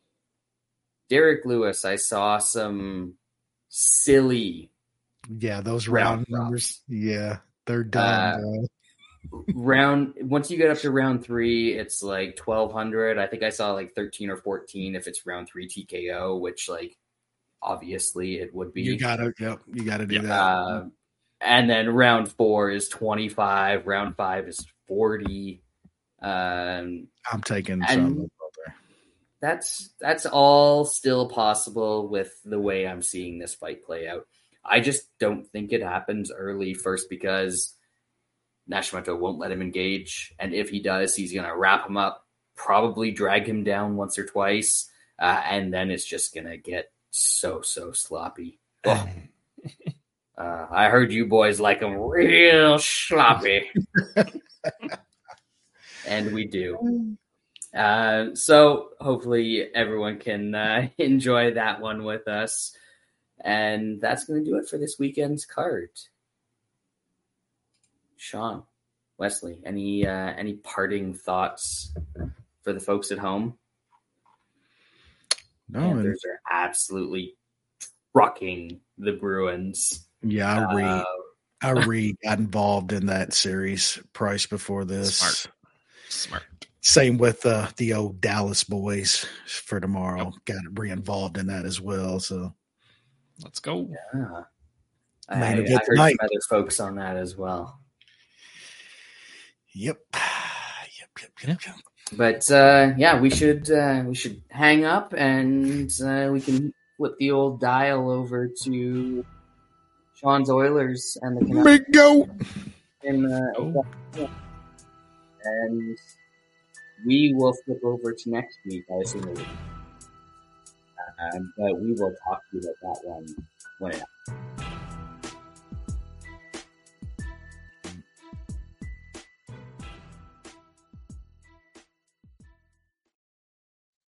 C: Derek Lewis, I saw some silly.
D: Yeah, those round numbers. Yeah, they're done.
C: Once you get up to round 3, it's like 1,200. I think I saw like 13 or 14 if it's round 3 TKO, which like obviously it would be.
D: You gotta do that.
C: And then round 4 is 25. Round 5 is 40.
D: I'm taking some.
C: That's all still possible with the way I'm seeing this fight play out. I just don't think it happens early. First, because Nascimento won't let him engage, and if he does, he's going to wrap him up, probably drag him down once or twice, and then it's just going to get so sloppy. Oh. I heard you boys like them real sloppy. And we do. So hopefully everyone can enjoy that one with us. And that's going to do it for this weekend's card. Sean, Wesley, any parting thoughts for the folks at home?
D: No,
C: Panthers are absolutely trucking the Bruins.
D: Yeah, I got involved in that series price before this.
F: Smart.
D: Same with the old Dallas boys for tomorrow. Yep. Got re-involved in that as well. So
F: let's go.
C: Yeah. I heard some other folks on that as well.
D: Yep. Yep.
C: But we should hang up and we can flip the old dial over to Sean's Oilers and the Canucks.
D: Big goat.
C: And we will flip over to next week, I assume. But we will talk to you about that one when it happens.